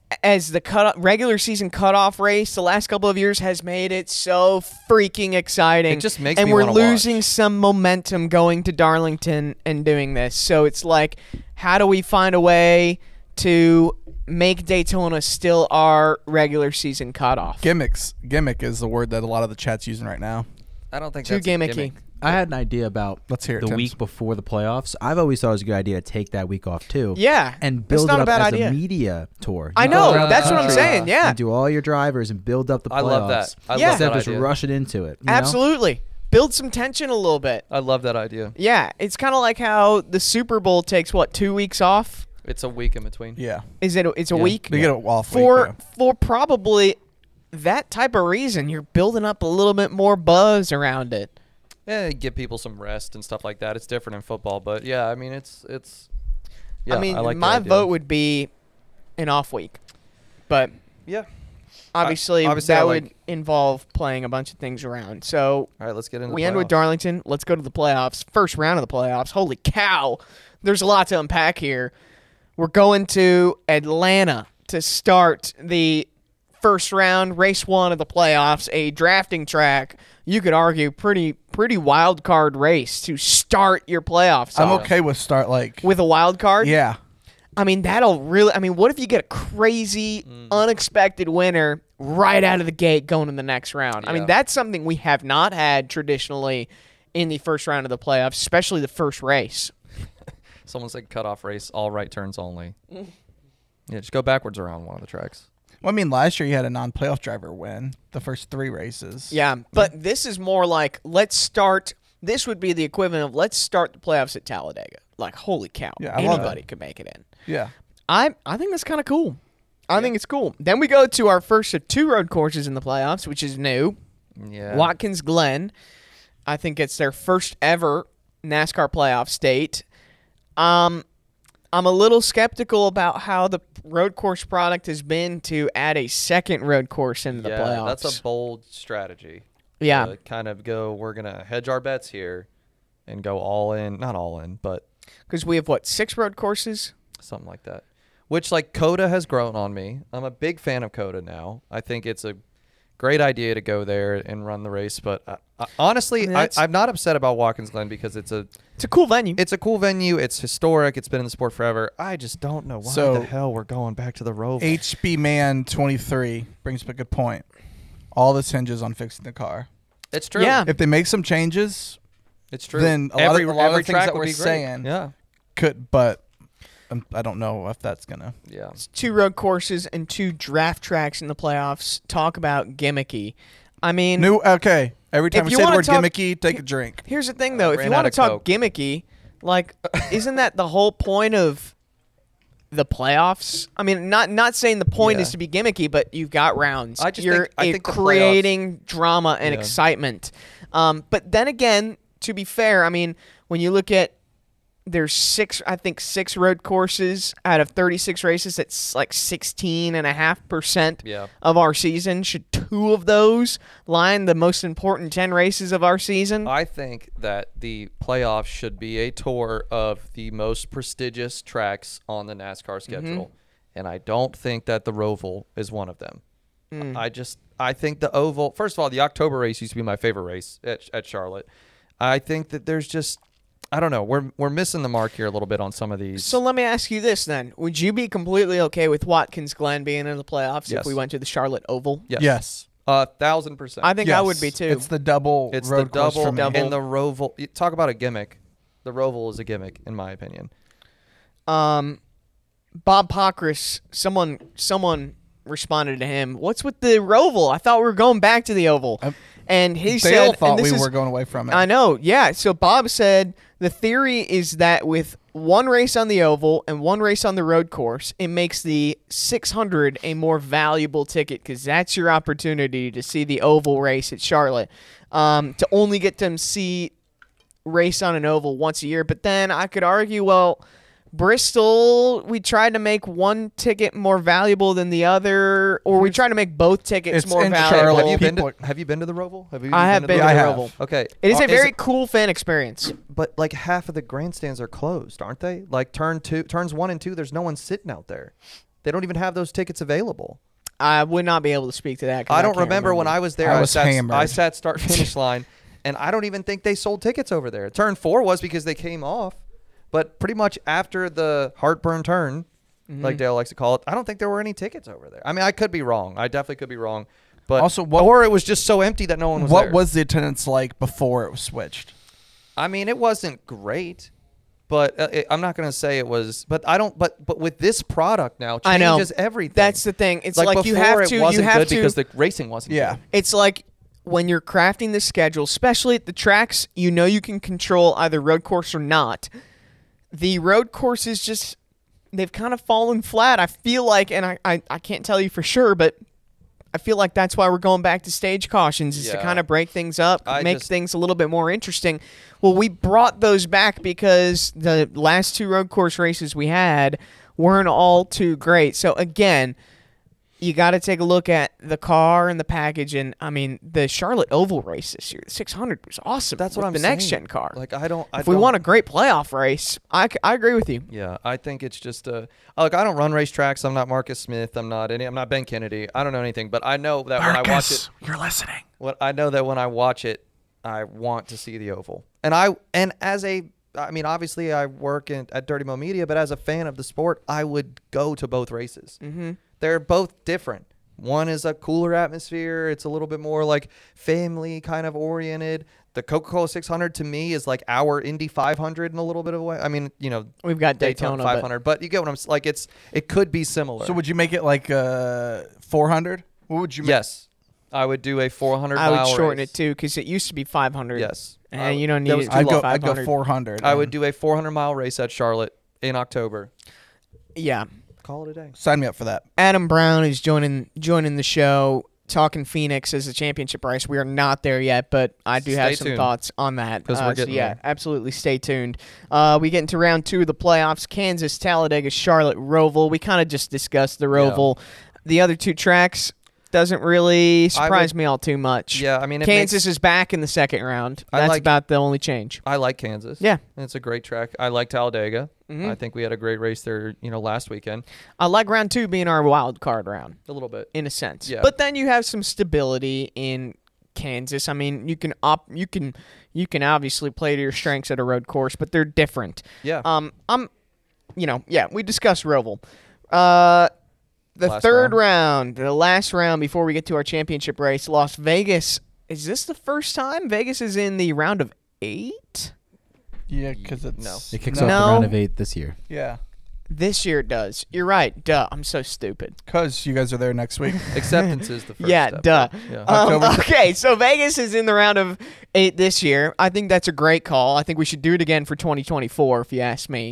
as the regular season cutoff race the last couple of years has made it so freaking exciting. It just makes and me we're wanna losing watch. some momentum going to Darlington and doing this. So it's like, how do we find a way to make Daytona still our regular season cutoff? Gimmick is the word that a lot of the chat's using right now. I don't think Too that's a gimmicky. gimmick. I had an idea about Let's hear it, the Tims. week before the playoffs. I've always thought it was a good idea to take that week off too. Yeah, and it's build not it a up bad as idea. a media tour. I You know, go around the that's what I'm country saying, yeah. and do all your drivers and build up the playoffs. I love that. I Yeah. love Instead that of just idea. rushing into it. you know? Absolutely. Build some tension a little bit. I love that idea. Yeah, it's kind of like how the Super Bowl takes, 2 weeks off? It's a week in between. Yeah. It's a Yeah. week? They get it off For week, for probably that type of reason, you're building up a little bit more buzz around it. Yeah, give people some rest and stuff like that. It's different in football, but yeah, I mean, it's. Yeah, I mean, like the my idea. vote would be an off week, but Yeah. obviously, obviously I that like- would involve playing a bunch of things around. So All right, let's get into. we the end with playoffs. Darlington. Let's go to the playoffs. First round of the playoffs. Holy cow! There's a lot to unpack here. We're going to Atlanta to start the first round, race 1 of the playoffs, a drafting track. You could argue pretty wild card race to start your playoffs I'm off. okay with start like With a wild card? yeah. I mean, that'll really. I mean, what if you get a crazy, unexpected winner right out of the gate going in the next round? I mean, Yeah. that's something we have not had traditionally in the first round of the playoffs, especially the first race. Someone said cutoff race, all right turns only. Yeah, just go backwards around one of the tracks. Well, I mean, last year you had a non-playoff driver win the first 3 races. Yeah, but this is more like, let's start. This would be the equivalent of let's start the playoffs at Talladega. Like, holy cow, Yeah, I love anybody could make it in. Yeah. I think that's kind of cool. I think it's cool. Then we go to our first of 2 road courses in the playoffs, which is new. Yeah. Watkins Glen. I think it's their first ever NASCAR playoff state. I'm a little skeptical about how the road course product has been to add a second road course into the Yeah, playoffs. that's a bold strategy. Yeah. To kind of go, we're going to hedge our bets here and go all in. Not all in, but Because we have, 6 road courses? something like that. Which, like, COTA has grown on me. I'm a big fan of COTA now. I think it's a great idea to go there and run the race. But honestly, I mean, that's- I'm not upset about Watkins Glen because it's a cool venue. cool venue. It's historic. It's been in the sport forever. I just don't know why So- the hell we're going back to the Roval. HB Man 23 brings up a good point. All this hinges on fixing the car. It's true. Yeah. If they make some changes, It's true. then a lot of the things track that would we're be great. saying Yeah. could, but I don't know if that's gonna. Yeah. 2 road courses and 2 draft tracks in the playoffs. Talk about gimmicky. I mean, Okay. Every time If we you say the wanna word talk- gimmicky, take a drink. here's the thing, though. If ran you want out to of talk Coke. gimmicky, like, isn't that the whole point of the playoffs? I mean, not saying the point Yeah. is to be gimmicky, but you've got rounds. I just You're think- I think the creating drama and Yeah. excitement. But then again, to be fair, I mean, when you look at there's 6 road courses out of 36 races. That's like 16.5% Yeah. of our season. Should 2 of those line the most important 10 races of our season? I think that the playoffs should be a tour of the most prestigious tracks on the NASCAR schedule. And I don't think that the Roval is one of them. I think the Oval, first of all, the October race used to be my favorite race at Charlotte. I think that there's just, I don't know, we're missing the mark here a little bit on some of these. So let me ask you this then. Would you be completely okay with Watkins Glen being in the playoffs Yes. if we went to the Charlotte Oval? Yes. 1,000%. I think I Yes. would be too. It's the double It's road the course double for me. and the Roval. You talk about a gimmick. The Roval is a gimmick, in my opinion. Bob Pockris, someone responded to him, "What's with the Roval? I thought we were going back to the Oval." And he Dale said, thought and this we is- were going away from it. I know, yeah. So Bob said the theory is that with one race on the Oval and one race on the road course, it makes the 600 a more valuable ticket because that's your opportunity to see the Oval race at Charlotte. To only get to see race on an Oval once a year. But then I could argue, well, Bristol, we tried to make one ticket more valuable than the other, or we tried to make both tickets It's more in valuable. Charlotte. Have you been to the Roval? I have been to I the have. Roval. Okay. It is a Is very cool fan experience. But like half of the grandstands are closed, aren't they? Like turns 1 and 2, there's no one sitting out there. They don't even have those tickets available. I would not be able to speak to that. 'Cause I don't can't remember when I was there. I was hammered. I sat start finish line, and I don't even think they sold tickets over there. Turn 4 was because they came off, but pretty much after the heartburn turn, like Dale likes to call it, I don't think there were any tickets over there. I mean, I could be wrong. I definitely could be wrong. But Also, or it was just so empty that no one was What there. was the attendance like before it was switched? I mean, it wasn't great, but I'm not going to say it was. But I don't. But with this product now, I know. changes everything. That's the thing. It's like you before have to. It wasn't You have good to. because the racing wasn't. Yeah. good. It's like when you're crafting the schedule, especially at the tracks, you know you can control either road course or not. The road courses just they've kind of fallen flat. I feel like, and I can't tell you for sure, but I feel like that's why we're going back to stage cautions is to Yeah. kind of break things up, I make just- things a little bit more interesting. Well, we brought those back because the last 2 road course races we had weren't all too great. So again, you got to take a look at the car and the package. And I mean, the Charlotte Oval race this year, the 600 was awesome. That's what with I'm the saying. next gen car. Like I don't. if we want a great playoff race, I agree with you. Yeah, I think it's just look. I don't run racetracks. I'm not Marcus Smith. I'm not Ben Kennedy. I don't know anything, but I know that when I watch it, you're listening. I know that when I watch it, I want to see the oval. And I mean, obviously, I work at Dirty Mo Media, but as a fan of the sport, I would go to both races. Mm-hmm. They're both different. One is a cooler atmosphere. It's a little bit more like family kind of oriented. The Coca-Cola 600 to me is like our Indy 500 in a little bit of a way. I mean, We've got Daytona, 500, but you get what I'm like. It could be similar. So would you make it like 400? What would you make? Yes, I would do a 400. I would mile shorten race. it too because it used to be 500. Yes, And you don't that need was it. too I'd long. go 500. 400. I would do a 400-mile race at Charlotte in October. Yeah. Call it a day. Sign me up for that. Adam Brown is joining the show, talking Phoenix as a championship race. We are not there yet, but I do have Stay some tuned. thoughts on that. 'Cause we're getting yeah, there. absolutely. Stay tuned. We get into round 2 of the playoffs. Kansas, Talladega, Charlotte, Roval. We kind of just discussed the Roval. The other 2 tracks doesn't really surprise me all too much. Yeah, I mean, Kansas is back in the second round. I That's like- about the only change. I like Kansas. Yeah. It's a great track. I like Talladega. Mhm. I think we had a great race there, last weekend. I like round 2 being our wild card round. A little bit. In a sense. Yeah. But then you have some stability in Kansas. I mean, you can obviously play to your strengths at a road course, but they're different. Yeah. We discussed Roval. The Last third round. round, the last round before we get to our championship race, Las Vegas. Is this the first time Vegas is in the round of 8? Yeah, because it's No. It kicks No. off the round of 8 this year. Yeah, This year it does. You're right. Duh. I'm so stupid. because you guys are there next week. Acceptance is the first Yeah, step. duh. Yeah. October. Okay, so Vegas is in the round of 8 this year. I think that's a great call. I think we should do it again for 2024, if you ask me.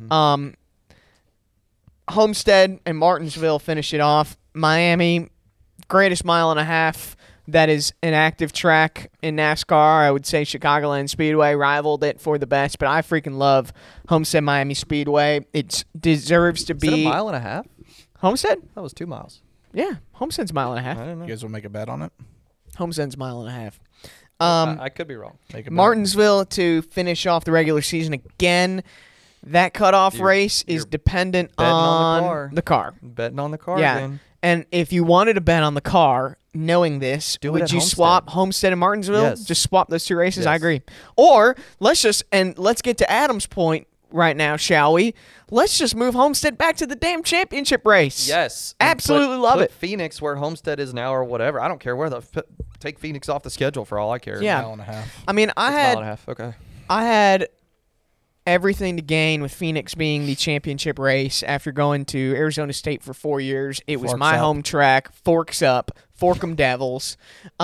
Homestead and Martinsville finish it off. Miami, greatest mile and a half that is an active track in NASCAR. I would say Chicagoland Speedway rivaled it for the best, but I freaking love Homestead Miami Speedway. It deserves to Is it a be mile and a half? Homestead. That was 2 miles. Yeah, Homestead's a mile and a half. I don't know. You guys will make a bet on it. Homestead's a mile and a half. I could be wrong. Make a bet. Martinsville to finish off the regular season again. That cutoff You're- race is you're dependent betting on on the car. the car. Betting on the car Yeah. again. And if you wanted to bet on the car, knowing this, Do it would at you Homestead. swap Homestead and Martinsville? Yes. Just swap those 2 races? I Yes. agree. Or let's get to Adam's point right now, shall we? Let's just move Homestead back to the damn championship race. Yes. And Absolutely love put it. Phoenix where Homestead is now or whatever. I don't care where take Phoenix off the schedule for all I care. Yeah. Mile and a half. I mean, It's a mile and a half. Okay. I had everything to gain with Phoenix being the championship race after going to Arizona State for 4 years. It was Forks my up. home track, Forks Up, Forkum Devils.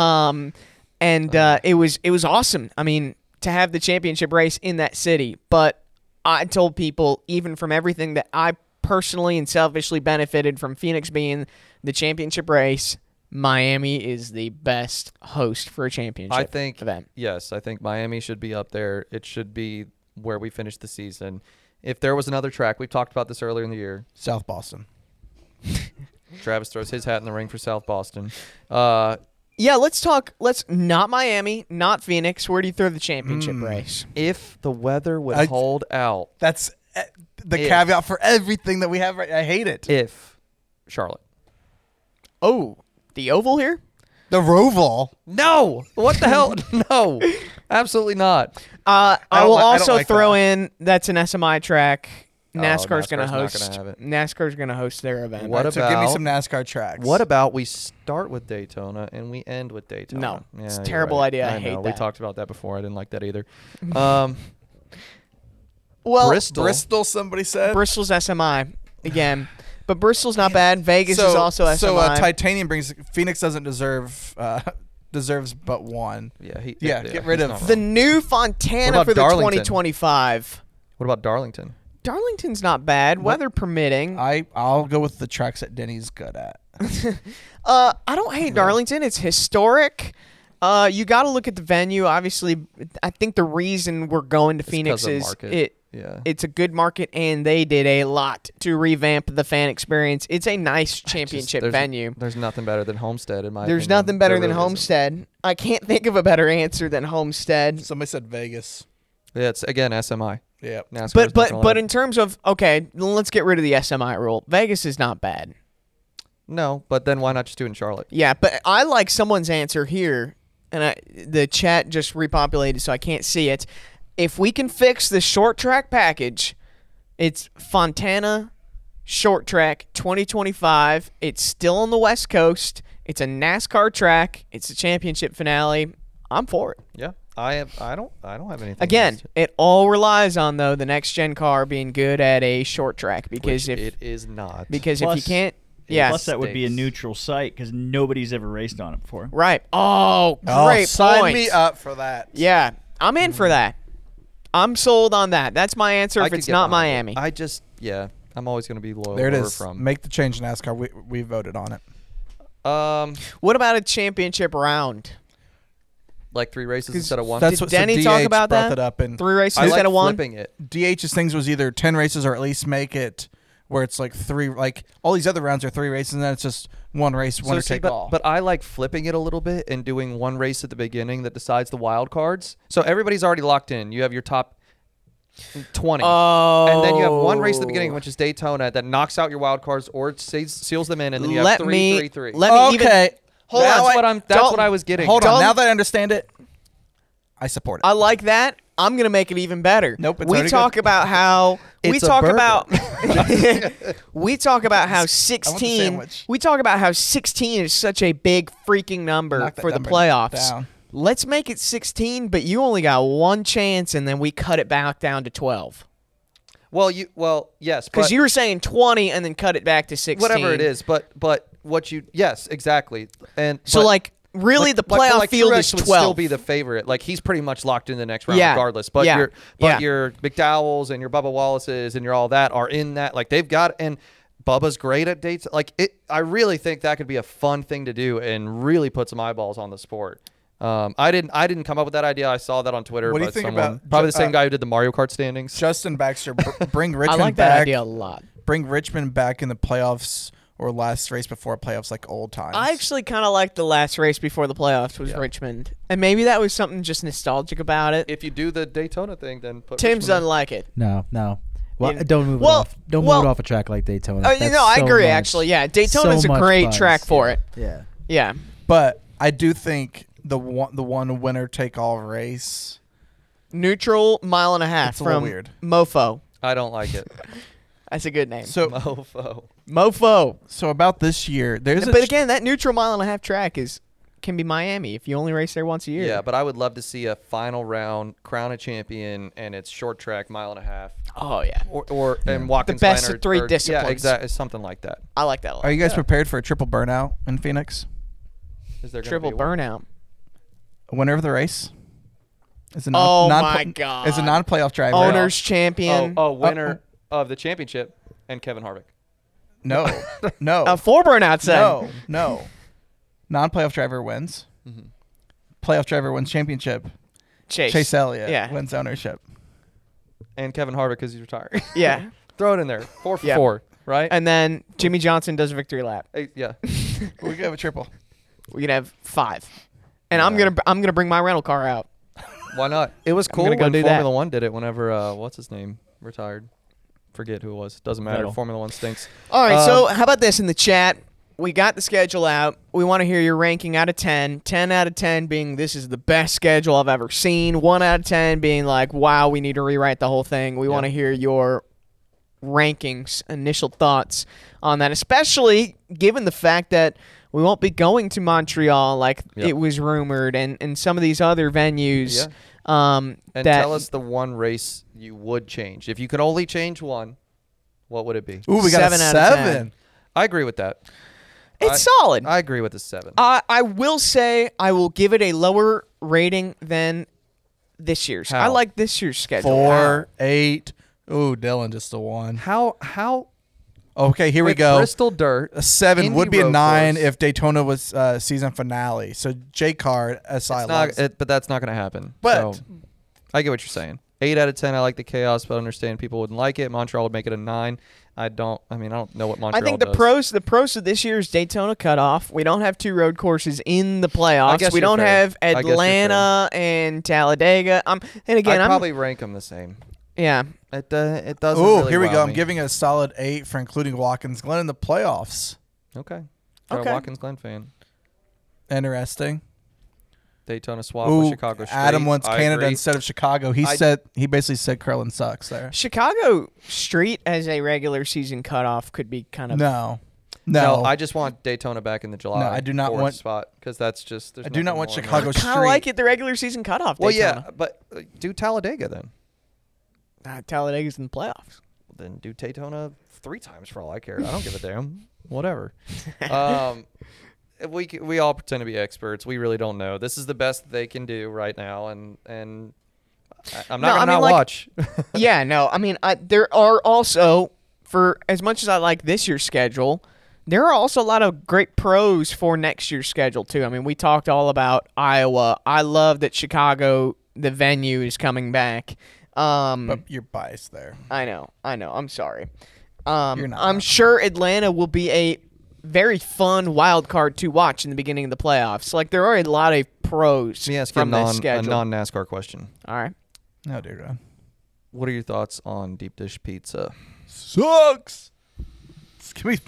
It was awesome. I mean, to have the championship race in that city. But I told people, even from everything that I personally and selfishly benefited from Phoenix being the championship race, Miami is the best host for a championship I think event. yes, I think Miami should be up there. It should be where we finish the season. If there was another track, we've talked about this earlier in the year. South Boston. Travis throws his hat in the ring for South Boston. Yeah, let's not Miami, not Phoenix. Where do you throw the championship race? If the weather would hold out, That's the If. caveat for everything that we have right. I hate it. if Charlotte. Oh, the oval here? The Roval. No. What the hell? No. Absolutely not. I don't will li- I don't also like throw that. in that's an SMI track. NASCAR's going to NASCAR's not host. gonna have it. NASCAR's going to host their event. What So give me about- some NASCAR tracks. What about we start with Daytona and we end with Daytona? No. Yeah, It's a you're terrible right. idea. I hate know. We that. talked about that before. I didn't like that either. Well, Bristol. Bristol, somebody said. Bristol's SMI again, but Bristol's not bad. Vegas is also SMI. So Titanium brings Phoenix doesn't deserves but one. Yeah, Get rid he's of not the wrong. new What Fontana about for the Darlington? 2025. What about Darlington? Darlington's not bad, weather permitting. I'll go with the tracks that Denny's good at. I don't hate Darlington. It's historic. You got to look at the venue. Obviously, I think the reason we're going to Phoenix 'cause of is market. Yeah. it's a good market, and they did a lot to revamp the fan experience. It's a nice championship There's- venue. There's nothing better than Homestead in my There's opinion. nothing better There than really isn't. Homestead. I can't think of a better answer than Homestead. Somebody said Vegas. Yeah, it's again SMI. Yeah. NASCAR's But not but gonna but let in terms of okay, let's get rid of the SMI rule. Vegas is not bad. no, but then why not just do it in Charlotte? Yeah, but I like someone's answer here, and the chat just repopulated, so I can't see it. If we can fix the short track package, it's Fontana short track 2025. It's still on the West Coast. It's a NASCAR track. It's a championship finale. I'm for it. Yeah, I don't have anything. Again, against it all relies on though the next gen car being good at a short track because which if it is not. if you Plus- can't, yeah, Plus, that would be a stinks. neutral site because nobody's ever raced on it before. right. Oh, Oh, great sign point. me up for that. Yeah, I'm in for that. I'm sold on that. That's my answer I if could it's get not behind it. Miami. I'm always going to be loyal. There it where we're is. From. Make the change in NASCAR. We voted on it. What about a championship round? Like 3 races instead of 1. That's Did what Denny so talk DH about brought that? up and 3 races I instead like of 1? flipping it. DH's things was either 10 races or at least make it where it's like 3, like all these other rounds are 3 races and then it's just 1 race, winner take all. But I like flipping it a little bit and doing 1 race at the beginning that decides the wild cards. So everybody's already locked in. You have your top 20. Oh. And then you have 1 race at the beginning, which is Daytona, that knocks out your wild cards or it seals them in, and then you have Let 3, me 3, 3. let me even Okay. hold that's on. That's what I was getting. Hold Don't- on. Now that I understand it, I support it. I like that. I'm gonna make it even better. Nope, it's we already talk good. about how we It's a talk burger. about we talk about how I want the 16 sandwich. we talk about how 16 is such a big freaking number Knock that for the number playoffs. down. Let's make it 16, but you only got 1 chance, and then we cut it back down to 12. Yes, Because but you were saying 20 and then cut it back to 16. whatever it is, but yes, exactly. And So but- like really the playoff like field Truex is would 12. still be the favorite. Like he's pretty much locked in the next round Yeah. regardless. But Yeah. Yeah. your McDowells and your Bubba Wallaces and your all that are in that. Like they've got, and Bubba's great at dates. Like it, I really think that could be a fun thing to do and really put some eyeballs on the sport. I didn't come up with that idea. I saw that on Twitter. What do you but think someone- about probably the same guy who did the Mario Kart standings? Justin Baxter, bring I Richmond like back. that idea a lot. Bring Richmond back in the playoffs or last race before playoffs like old times. I actually kind of liked the last race before the playoffs was Richmond. And maybe that was something just nostalgic about it. If you do the Daytona thing, then put Tim's Richmond doesn't like it. No. Well, Yeah. don't move Well- it off. Don't well- move it off a track like Daytona. Oh, That's I so agree, much- actually. Yeah, Daytona's so a much great buzz. track for Yeah. it. Yeah. Yeah. but I do think the one winner take all race. Neutral 1.5 miles It's a little from weird. Mofo. I don't like it. That's a good name. So Mofo. Mofo. about this year, there's But again, that neutral 1.5 mile track can be Miami if you only race there once a year. Yeah, but I would love to see a final round, crown a champion, and it's short track, 1.5 miles. Oh yeah. Or and Watkins The best Glen of 3 or, disciplines. Yeah, exactly, something like that. I like that a lot. Are you guys prepared for a triple burnout in Phoenix? Is there gonna Triple be one? burnout. Winner of the race. Is a Oh, non, my God. Is a non-playoff driver. Owners champion. Winner of the championship and Kevin Harvick. No, no, 4 burnouts then. no. Non-playoff driver wins. Mm-hmm. Playoff driver wins championship. Chase Elliott Yeah. wins ownership. And Kevin Harvick because he's retired. Yeah. Throw it in there. 4 for Yeah. 4, right? And then Jimmy Johnson does a victory lap. Hey, yeah. We could have a triple. We could have 5. And I'm gonna bring my rental car out. Why not? It was cool gonna go when do that. Formula One did it whenever, what's his name, retired. forget who it was. Doesn't matter. Vettel. Formula One stinks. All right, so how about this in the chat? We got the schedule out. We want to hear your ranking out of 10. 10 out of 10 being this is the best schedule I've ever seen. 1 out of 10 being like, wow, we need to rewrite the whole thing. We want to hear your rankings, initial thoughts on that, especially given the fact that we won't be going to Montreal like it was rumored and some of these other venues. Yeah. And tell us the one race you would change. If you could only change one, what would it be? Ooh, we got 7 a out of 10. 7. I agree with that. It's solid. I agree with the 7. I will say I will give it a lower rating than this year's. How? I like this year's schedule. 4, 8. Ooh, Dylan just a 1. How? Okay, here we with go. Bristol Dirt. A 7 Indy would be a road 9 course. if Daytona was season finale. So J-Card, SI It's loves not, but that's not going to happen. But- So, I get what you're saying. 8 out of 10. I like the chaos, but I understand people wouldn't like it. Montreal would make it a 9. I don't know what Montreal I think does. the pros of this year's Daytona cutoff. We don't have 2 road courses in the playoffs. guess We you're don't fair. have I guess you're Atlanta and Talladega. And again, I'd I'm probably rank them the same. yeah. It doesn't. Ooh, really here we wow go. I'm me. giving a solid 8 for including Watkins Glen in the playoffs. Okay. For Okay. a Watkins Glen fan. Interesting. Daytona swap Ooh, with Chicago Street. Adam wants I Canada agree. instead of Chicago. He basically said Curlin sucks there. Chicago Street as a regular season cutoff could be kind of No. No, I just want Daytona back in the July. No, I do not 4th want- spot because that's just. I do not want nothing more Chicago than kind of Street. like it the regular season cutoff. that. Well, Daytona. yeah, but do Talladega then. Talladega's in the playoffs. Then do Daytona 3 times for all I care. I don't give a damn. Whatever. We all pretend to be experts. We really don't know. This is the best they can do right now, and I'm not gonna not watch. Yeah, no. I mean, there are also, for as much as I like this year's schedule, there are also a lot of great pros for next year's schedule too. I mean, we talked all about Iowa. I love that Chicago, the venue, is coming back. But you're biased there. I know. I'm sorry. You're not. I'm sure Atlanta will be a very fun wild card to watch in the beginning of the playoffs. Like, there are a lot of pros Let me ask you from this schedule. a non-NASCAR question. All right. No, dear God. What are your thoughts on deep dish pizza? Sucks. Can we?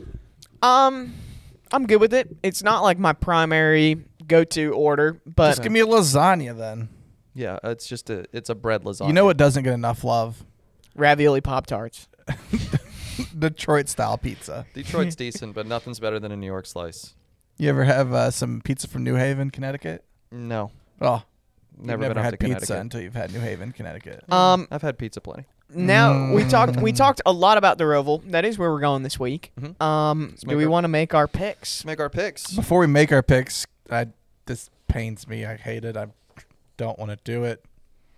I'm good with it. It's not like my primary go-to order, but Just give me a lasagna then. Yeah, it's just it's a bread lasagna. You know what doesn't get enough love? ravioli Pop-Tarts. Detroit style pizza. Detroit's decent, but nothing's better than a New York slice. You ever have some pizza from New Haven, Connecticut? No, Oh, never you've been up had to pizza Connecticut. until you've had New Haven, Connecticut. I've had pizza plenty. Now we talked a lot about the Roval. That is where we're going this week. Mhm. Do make we our- want to make our picks? Let's make our picks. Before we make our picks, this pains me. I hate it. I don't want to do it.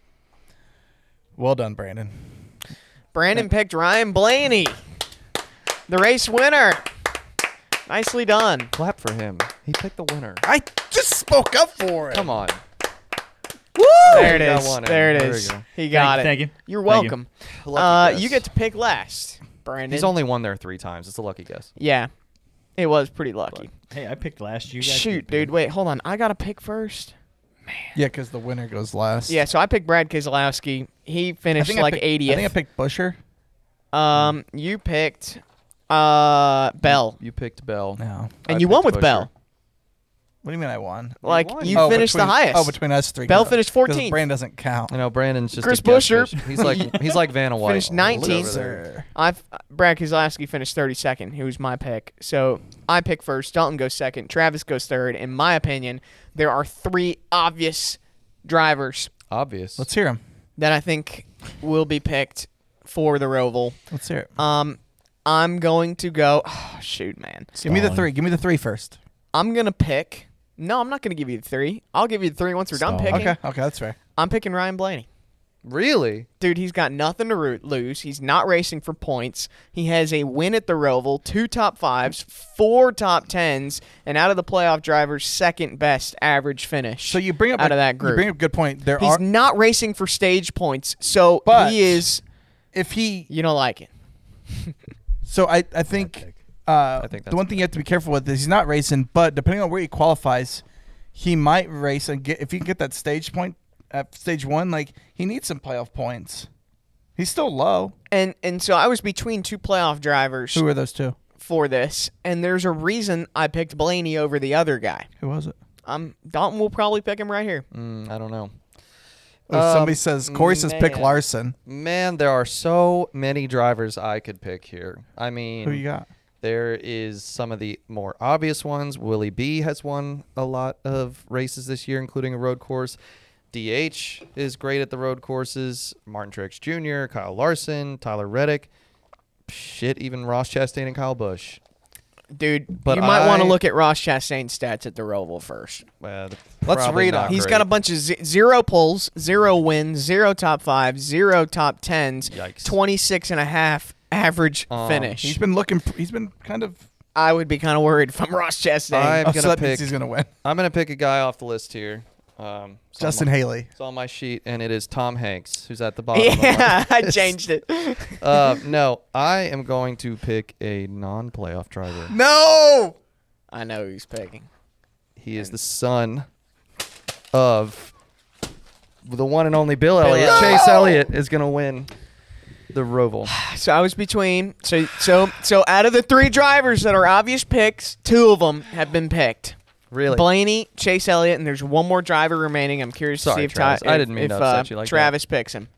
Well done, Brandon. Brandon picked Ryan Blaney, the race winner. Nicely done. Clap for him. He picked the winner. I just spoke up for it. Come on. Woo! There it You got is. one in. There it There is. you go. He got it. Thank you. You're Thank you. welcome. Lucky guess. You get to pick last, Brandon. He's only won there 3 times. It's a lucky guess. Yeah, it was pretty lucky. Hey, I picked last. You guys Shoot, picked dude. Wait, hold on. I got to pick first. Yeah, because the winner goes last. Yeah, so I picked Brad Keselowski. He I finished think like I picked, 80th. I think I picked Busher. You picked Bell. You picked Bell. No. And I you won picked with Bell. Busher. What do you mean I won? Like, won. you Oh, finished the between- highest. Oh, between us three. Bell 'cause- finished 'cause 14th. Brand doesn't count. I know Brandon's just Chris a guest Buescher. fish. He's like Vanna White. Finished 19th. Over there. Brad Keselowski finished 32nd. He was my pick. So I pick first. Dalton goes second. Travis goes third. In my opinion, there are 3 obvious drivers Obvious. Let's hear him. that I think will be picked for the Roval. Let's hear it. I'm going to go. Oh, shoot, man. Give me the 3. Give me the 3 first. I'm going to pick. No, I'm not going to give you the 3. I'll give you the 3 once we're done Stall. picking. Okay, that's fair. I'm picking Ryan Blaney. Really? Dude, he's got nothing to lose. He's not racing for points. He has a win at the Roval, 2 top 5s, 4 top 10s, and out of the playoff drivers, second best average finish. So you bring up out of that You group. bring up a good point. There He's are not racing for stage points, so But- he is. if he. You don't like it. So I think. think The that's one thing you have to be careful with is he's not racing, but depending on where he qualifies, he might race and get if he can get that stage point at stage 1. Like he needs some playoff points. He's still low. And so I was between two playoff drivers Who are those two? for this, and there's a reason I picked Blaney over the other guy. Who was it? Dalton will probably pick him right here. I don't know. Somebody says Corey says pick man. Larson. Man, there are so many drivers I could pick here. I mean, Who you got? there is some of the more obvious ones. Willie B has won a lot of races this year, including a road course. DH is great at the road courses. Martin Truex Jr., Kyle Larson, Tyler Reddick. Shit, even Ross Chastain and Kyle Busch. Dude, But you might want to I- look at Ross Chastain's stats at the Roval first. Let's Probably read not them. He's great. got a bunch of 0 pulls, 0 wins, 0 top 5, 0 top 10s, Yikes. 26 and a half average finish. He's been looking. He's been kind of. I would be kind of worried if I'm Ross Chastain. I'm so gonna that means pick. he's gonna win. I'm gonna pick a guy off the list here. It's Justin on my, Haley. It's on my sheet, and it is Tom Hanks, who's at the bottom. of Yeah, my I list. changed it. No, I am going to pick a non-playoff driver. No. I know who he's picking. He is the son of the one and only Bill Elliott. Elliott. Chase Elliott is going to win the Roval. So I was between. So out of the 3 drivers that are obvious picks, 2 of them have been picked. Really? Blaney, Chase Elliott, and there's one more driver remaining. I'm curious to Sorry, see if Travis. I didn't mean if, to upset you like that. Travis picks him.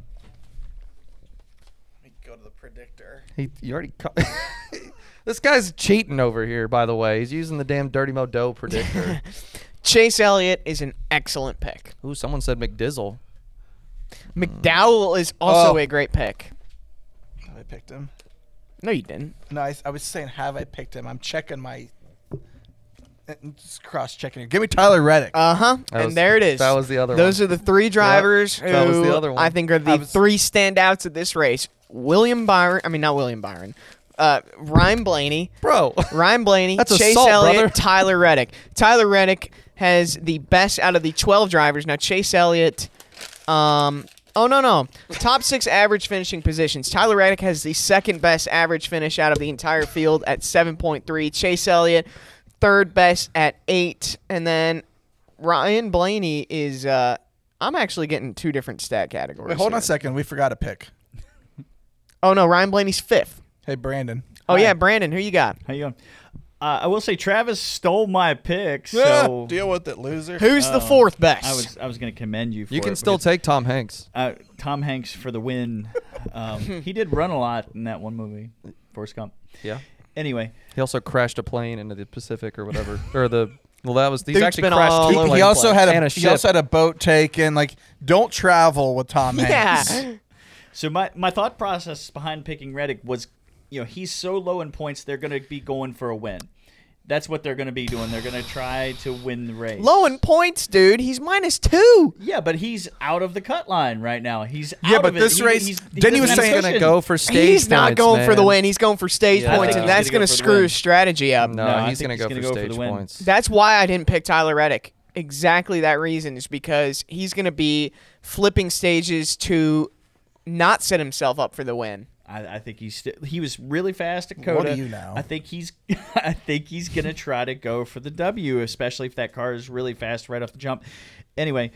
Let me go to the predictor. You already This guy's cheating over here, by the way. He's using the damn Dirty Mo Doe predictor. Chase Elliott is an excellent pick. Ooh, someone said McDizzle. McDowell is also Oh. a great pick. Have I picked him? No, you didn't. No, I was saying have I picked him? I'm checking my. Just cross-checking it. Give me Tyler Reddick. And was- there it is. that was the other Those one. are the 3 drivers who that was the other one. I think are the 3 standouts of this race. William Byron. I mean, not William Byron. Ryan Blaney. Bro. Ryan Blaney, That's Chase assault, Elliott, brother. Tyler Reddick. Tyler Reddick has the best out of the 12 drivers. Now Chase Elliott, top 6 average finishing positions. Tyler Reddick has the second best average finish out of the entire field at 7.3. Chase Elliott, third best at 8, and then Ryan Blaney is. I'm actually getting 2 different stat categories. Wait, hold on here. a second. We forgot a pick. Oh no, Ryan Blaney's 5th. Hey, Brandon. Oh yeah, Brandon, who you got? How you going? I will say Travis stole my pick, so Deal with it, loser. Who's the 4th best? I was going to commend you for You can it still because, take Tom Hanks. Tom Hanks for the win. He did run a lot in that one movie, Forrest Gump. Yeah. Anyway, He also crashed a plane into the Pacific or whatever. Or the well, that was he's Dude's actually been crashed all two over planes. He also had and a a he ship. also had a boat taken. Like, don't travel with Tom Hanks. Yeah. so my thought process behind picking Reddick was, he's so low in points, they're going to be going for a win. That's what they're going to be doing. They're going to try to win the race. Low in points, dude. He's -2. Yeah, but he's out of the cut line right now. He's Yeah, out but of it. this race- he then he was doesn't saying- have He's cushion. gonna go for stage He's not points, going for the man. win. He's going for stage Yeah, I points, think and he's that's gonna going go to for the screw win. his strategy up. No, I he's think gonna go for the stage win. points. That's why I didn't pick Tyler Reddick. Exactly that reason is because he's going to be flipping stages to not set himself up for the win. I think he was really fast at Coda. What do you know? I think he's gonna try to go for the W, especially if that car is really fast right off the jump. Anyway,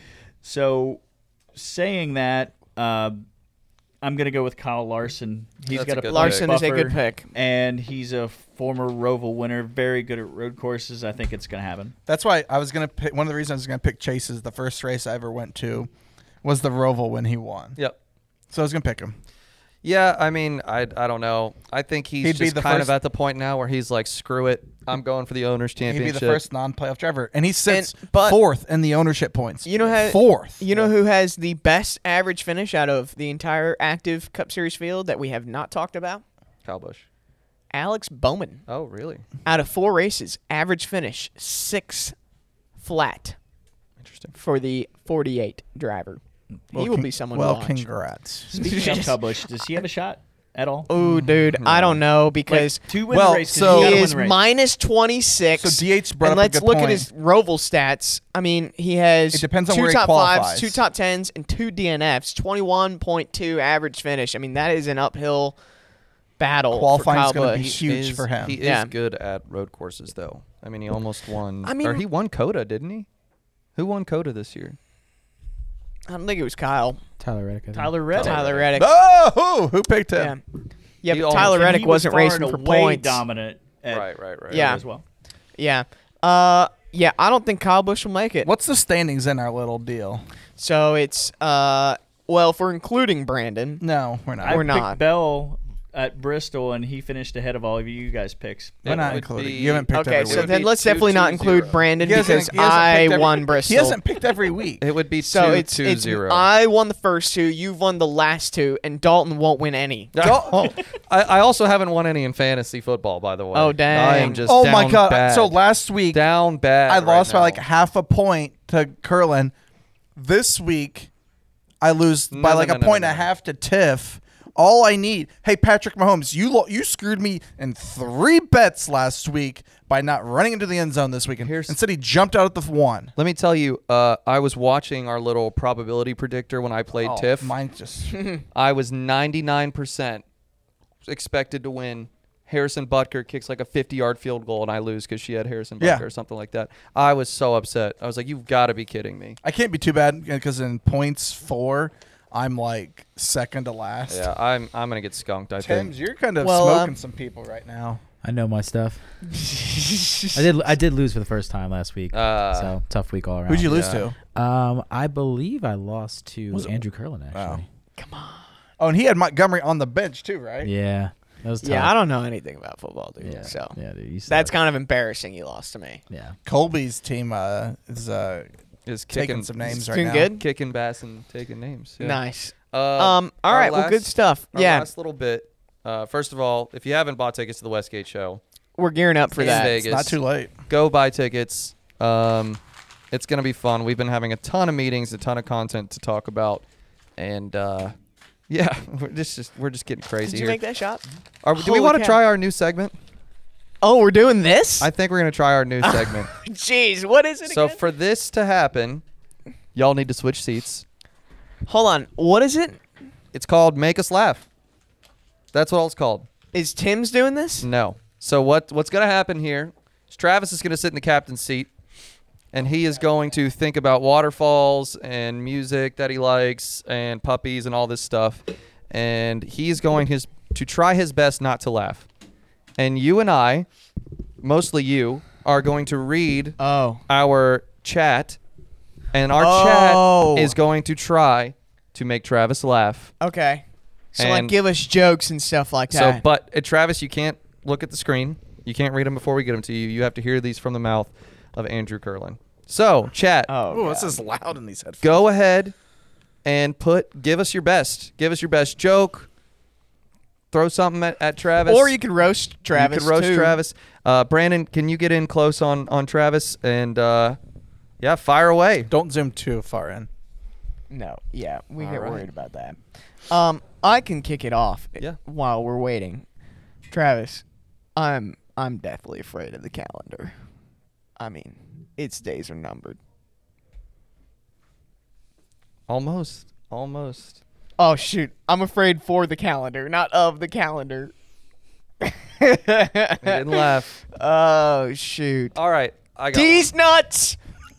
so saying that, I'm gonna go with Kyle Larson. He's That's got a a good Larson punch is a good buffer, pick. and he's a former Roval winner, very good at road courses. I think it's gonna happen. That's why I was gonna pick. One of the reasons I was gonna pick Chase is the first race I ever went to was the Roval when he won. Yep. So I was gonna pick him. Yeah, I mean, I don't know. I think he's He'd be just the kind first- of at the point now where he's like, screw it, I'm going for the owners He'd championship. be the first non-playoff driver, and he sits but- 4th in the ownership points. You know how 4th. You know who has the best average finish out of the entire active Cup Series field that we have not talked about? Kyle Busch. Alex Bowman. Oh, really? Out of 4 races, average finish 6 flat Interesting. for the 48 driver. He will be someone to watch. Congrats. Speaking of Kyle Busch, does he have a shot at all? Oh, dude, I don't know because Like, to win well, the race, 'cause so- you he gotta win is the race. -26. So DH brought and up a let's good look point. at his Roval stats. I mean, he has It depends on 2 where he top qualifies. 5s, 2 top 10s, and 2 DNFs. 21.2 average finish. I mean, that is an uphill battle. Qualifying for is Kyle going to be Busch. huge for him. He Yeah. is good at road courses, though. I mean, he almost won. I mean- or he won Coda, didn't he? Who won Coda this year? I don't think it was Kyle. Tyler Reddick. I think. Tyler Reddick. Tyler Reddick. Oh, who picked him? Yeah. Yeah, He but almost- Tyler And Reddick he was wasn't far racing and for away points. dominant. At Right. Yeah. as well. Yeah. Yeah, I don't think Kyle Busch will make it. What's the standings in our little deal? So it's well, if we're including Brandon, No, we're not. I We're picked not. Bell at Bristol, and he finished ahead of all of you guys' picks. We're It not would including. be- You haven't picked okay, every so week. then be let's definitely not 2-2-0. include Brandon He hasn't- because he hasn't I picked every- won Bristol. He hasn't picked every week. It would be so it's 2-0. I won the first two, you've won the last two, and Dalton won't win any. I also haven't won any in fantasy football, by the way. Oh, dang. I am just Oh down my god! bad. So last week down bad. I right lost by now. like half a point to Curlin. This week I lose by No, like no, a no, point no, and a no. half to Tiff. All I need, hey Patrick Mahomes, you screwed me in 3 bets last week by not running into the end zone this week. Instead, he jumped out at the one. Let me tell you, I was watching our little probability predictor when I played Tiff. Mine just I was 99% expected to win. Harrison Butker kicks like a 50-yard field goal, and I lose because she had Harrison Butker Yeah. or something like that. I was so upset. I was like, you've got to be kidding me. I can't be too bad because in points 4, I'm like second to last. Yeah, I'm gonna get skunked. I think. Tims, you're kind of Well, smoking some people right now. I know my stuff. I did lose for the first time last week. So tough week all around. Who'd you lose Yeah. to? I believe I lost to Was it- Andrew Curlin actually. Oh, and he had Montgomery on the bench too, right? Yeah, that was tough. Yeah, I don't know anything about football, dude. Yeah, So yeah, dude, you suck. that's kind of embarrassing. You lost to me. yeah. Colby's team is Is taking kicking some names right doing now. good. kicking bass and taking names. Yeah. Nice. All All right. Well, good stuff. Our Yeah, last little bit. First of all, if you haven't bought tickets to the Westgate show, we're gearing up for in that. Vegas, It's not too late. go buy tickets. It's gonna be fun. We've been having a ton of meetings, a ton of content to talk about, and yeah, we're just getting crazy Did you here. make that shot? Do we Holy want to cow. try our new segment? Oh, we're doing this? I think we're gonna try our new segment. Jeez, what is it So again? for this to happen, y'all need to switch seats. Hold on. What is it? It's called Make Us Laugh. That's what it's called. Is Tim's doing this? No. So what's going to happen here is Travis is going to sit in the captain's seat, and he is going to think about waterfalls and music that he likes and puppies and all this stuff, and he's going to try his best not to laugh. And you and I, mostly you, are going to read Oh. our chat, and our Oh. chat is going to try to make Travis laugh. Okay. So, like, And- give us jokes and stuff like So, that. but Travis, you can't look at the screen. You can't read them before we get them to you. You have to hear these from the mouth of Andrew Curlin. So, chat, Oh, Ooh, this is loud in these headphones. go ahead and give us your best. Give us your best joke. Throw something at Travis. or you could roast Travis. You could roast too. Travis. Brandon, can you get in close on Travis? And, yeah, fire away. Don't zoom too far in. No, yeah, we All get right. worried about that. I can kick it off. Yeah. While we're waiting, Travis, I'm deathly afraid of the calendar. I mean, its days are numbered. Almost. Oh shoot, I'm afraid for the calendar, not of the calendar. He didn't laugh. Oh shoot. All right. I got one. These nuts.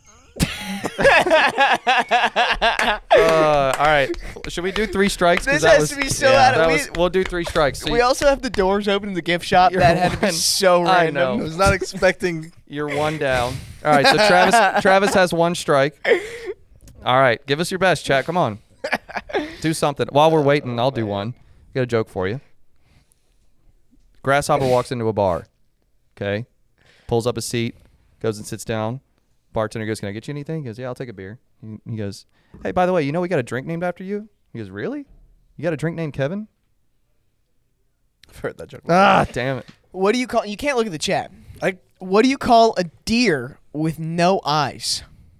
All right. Should we do 3 strikes? 'Cause This that has to was- be so out of- We'll do 3 strikes. So We also have the doors open in the gift shop. You're That had to be one. so I random. know. I was not expecting. You're 1 down. All right. So Travis has 1 strike. All right. Give us your best, chat. Come on. Do something. While we're waiting, I'll do one. Got a joke for you. Grasshopper walks into a bar. Okay. Pulls up a seat. Goes and sits down. Bartender goes, "Can I get you anything?" He goes, "Yeah, I'll take a beer." He goes, "Hey, by the way, you know we got a drink named after you?" He goes, "Really? You got a drink named Kevin?" I've heard that joke. Ah, damn it. What do you call? You can't look at the chat. I What do you call a deer with no eyes?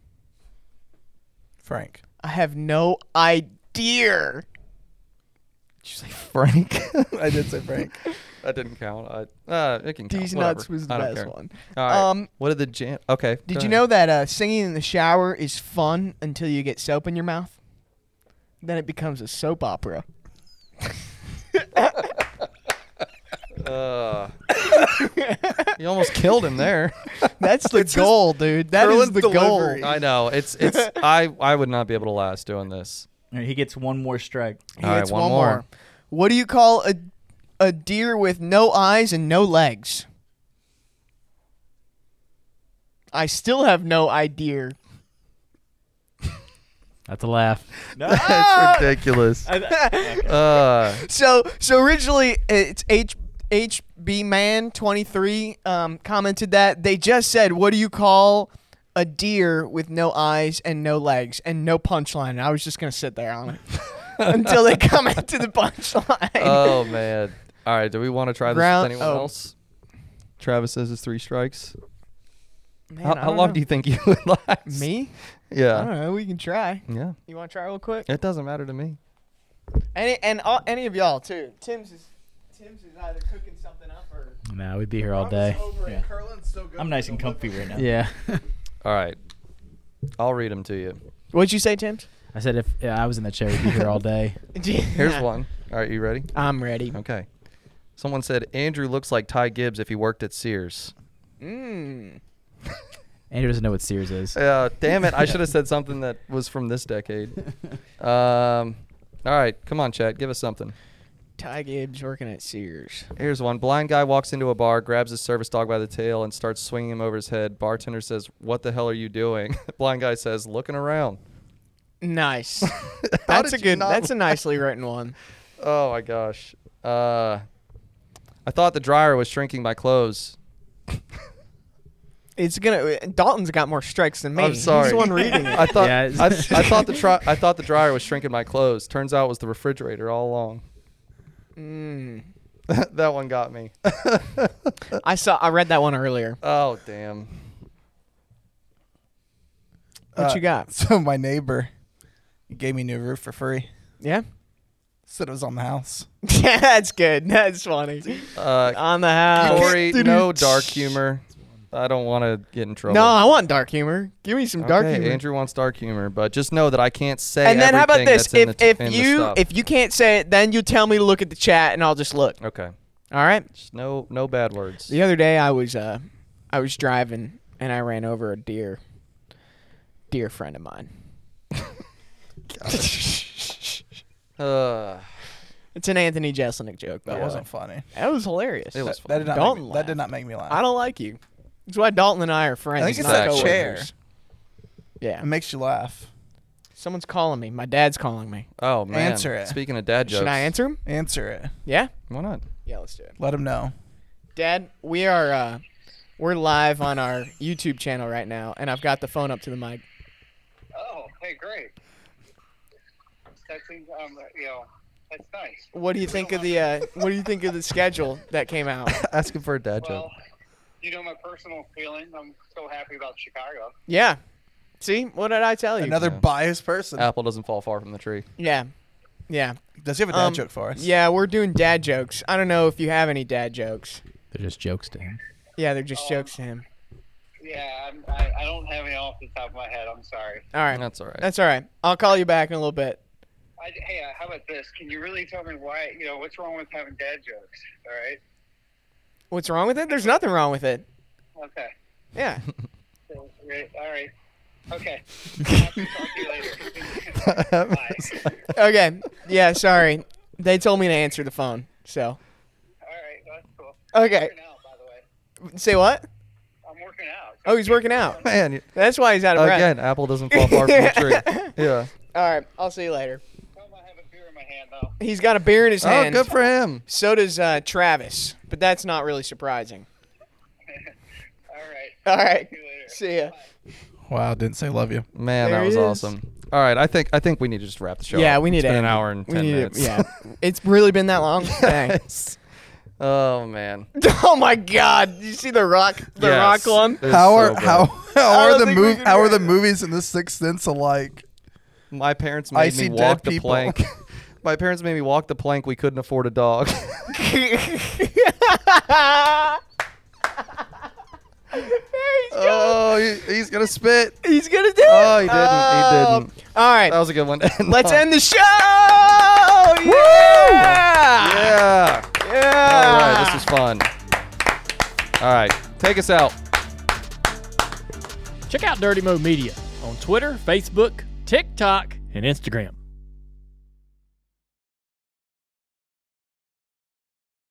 Frank. I have no idea. Did you say Frank? I did say Frank. That didn't count. It can count. These Whatever. nuts was the I don't best care. one. All right. Um, What did the jam? Okay. Did go you ahead. know that singing in the shower is fun until you get soap in your mouth? Then it becomes a soap opera. You almost killed him there. That's the goal, dude. That is the delivery. goal. I know. I would not be able to last doing this. All right, he gets one more strike. He All right, gets one more. What do you call a deer with no eyes and no legs? I still have no idea. That's a laugh. That's ridiculous. So originally it's HB Man 23 commented that they just said, what do you call a deer with no eyes and no legs and no punchline? And I was just gonna sit there on it until they come into the punchline. Oh man. All right. Do we want to try this Ground- with anyone oh. else? Travis says it's 3 strikes. Man, How long do you think you would last? Me? I Yeah. don't know. We can try. Yeah. You want to try real quick? It doesn't matter to me. Any of y'all too. Tim's is either cooking something up or. No, we'd be here all day. Yeah. I'm nice and comfy right now. Yeah. All right. I'll read them to you. What'd you say, Tim? I said if I was in the chair, we'd be here all day. Here's one. All right. You ready? I'm ready. Okay. Someone said Andrew looks like Ty Gibbs if he worked at Sears. Andrew doesn't know what Sears is. Damn it. I should have said something that was from this decade. All right. Come on, chat. Give us something. Ty Gibbs working at Sears. Here's one. Blind guy walks into a bar, grabs his service dog by the tail, and starts swinging him over his head. Bartender says, "What the hell are you doing?" Blind guy says, "Looking around." Nice. How That's a did you good. not That's a nicely written one. Oh my gosh. I thought the dryer was shrinking my clothes. It's gonna. Dalton's got more strikes than me. I'm sorry. He's the one reading it. I thought Yeah. I thought the dryer was shrinking my clothes. Turns out it was the refrigerator all along. That one got me. I read that one earlier. Oh damn. What you got? So my neighbor, he gave me a new roof for free. Yeah. Said it was on the house. Yeah, that's good. That's funny. On the house. Corey, no dark humor. I don't want to get in trouble. No, I want dark humor. Give me some dark Okay, humor. Andrew wants dark humor, but just know that I can't say. And then how about everything this? that's in the in the If stuff. you can't say it, then you tell me to look at the chat, and I'll just look. Okay. All right. Just no bad words. The other day I was driving and I ran over a dear friend of mine. It's an Anthony Jeselnik joke, That though. wasn't funny. That was hilarious. It was That did not. Dalton That did laughed. not make me laugh. I don't like you. That's why Dalton and I are friends. I think it's not that coworkers. chair. Yeah. It makes you laugh. Someone's calling me. My dad's calling me. Oh man. Answer it. Speaking of dad jokes. Should I answer him? Answer it. Yeah? Why not? Yeah, let's do it. Let him know. Dad, we're live on our YouTube channel right now, and I've got the phone up to the mic. Oh, hey, great. That seems, that's nice. What do you think of the schedule that came out? Asking for a dad Well, joke. you know my personal feelings. I'm so happy about Chicago. Yeah. See, what did I tell you? Another Yeah. biased person. Apple doesn't fall far from the tree. Yeah. Yeah. Does he have a dad joke for us? Yeah, we're doing dad jokes. I don't know if you have any dad jokes. They're just jokes to him. Yeah, they're just jokes to him. Yeah, I don't have any off the top of my head. I'm sorry. All right. That's all right. That's all right. I'll call you back in a little bit. Hey, how about this? Can you really tell me why? What's wrong with having dad jokes? All right. What's wrong with it? There's nothing wrong with it. Okay. Yeah. All right. Okay. I'll talk to you later. Bye. Okay. Yeah, sorry. They told me to answer the phone. So. All right. That's cool. Okay. I'm working out, by the way. Say what? I'm working out. Oh, he's working out. Man, That's why he's out of breath. again, Apple doesn't fall far from the tree. Yeah. All right. I'll see you later. Tell him I have a beer in my hand, though. He's got a beer in his Oh, hand. good for him. So does Travis. But that's not really surprising. All right. All right. See you later. See ya. Wow, didn't say love you. Man, There that was he is. awesome. All right, I think we need to just wrap the show. Yeah, up. we need It's to been end an it. hour and We 10 need minutes. to, yeah. It's really been that long? Dang. Yes. Oh man. Oh my God! Did you see the rock Yes. one? It's How so are bad. how are the think we move can how do are the it. movies in the Sixth Sense alike? My parents I made see me dead walk the people. plank. My parents made me walk the plank. We couldn't afford a dog. Oh, he's gonna spit. He's gonna do it. Oh, he didn't. He didn't. All right, That was a good one. to end let's on. end the show. Yeah. Yeah. Yeah. All right, this was fun. All right, take us out. Check out Dirty Mo Media on Twitter, Facebook, TikTok, and Instagram.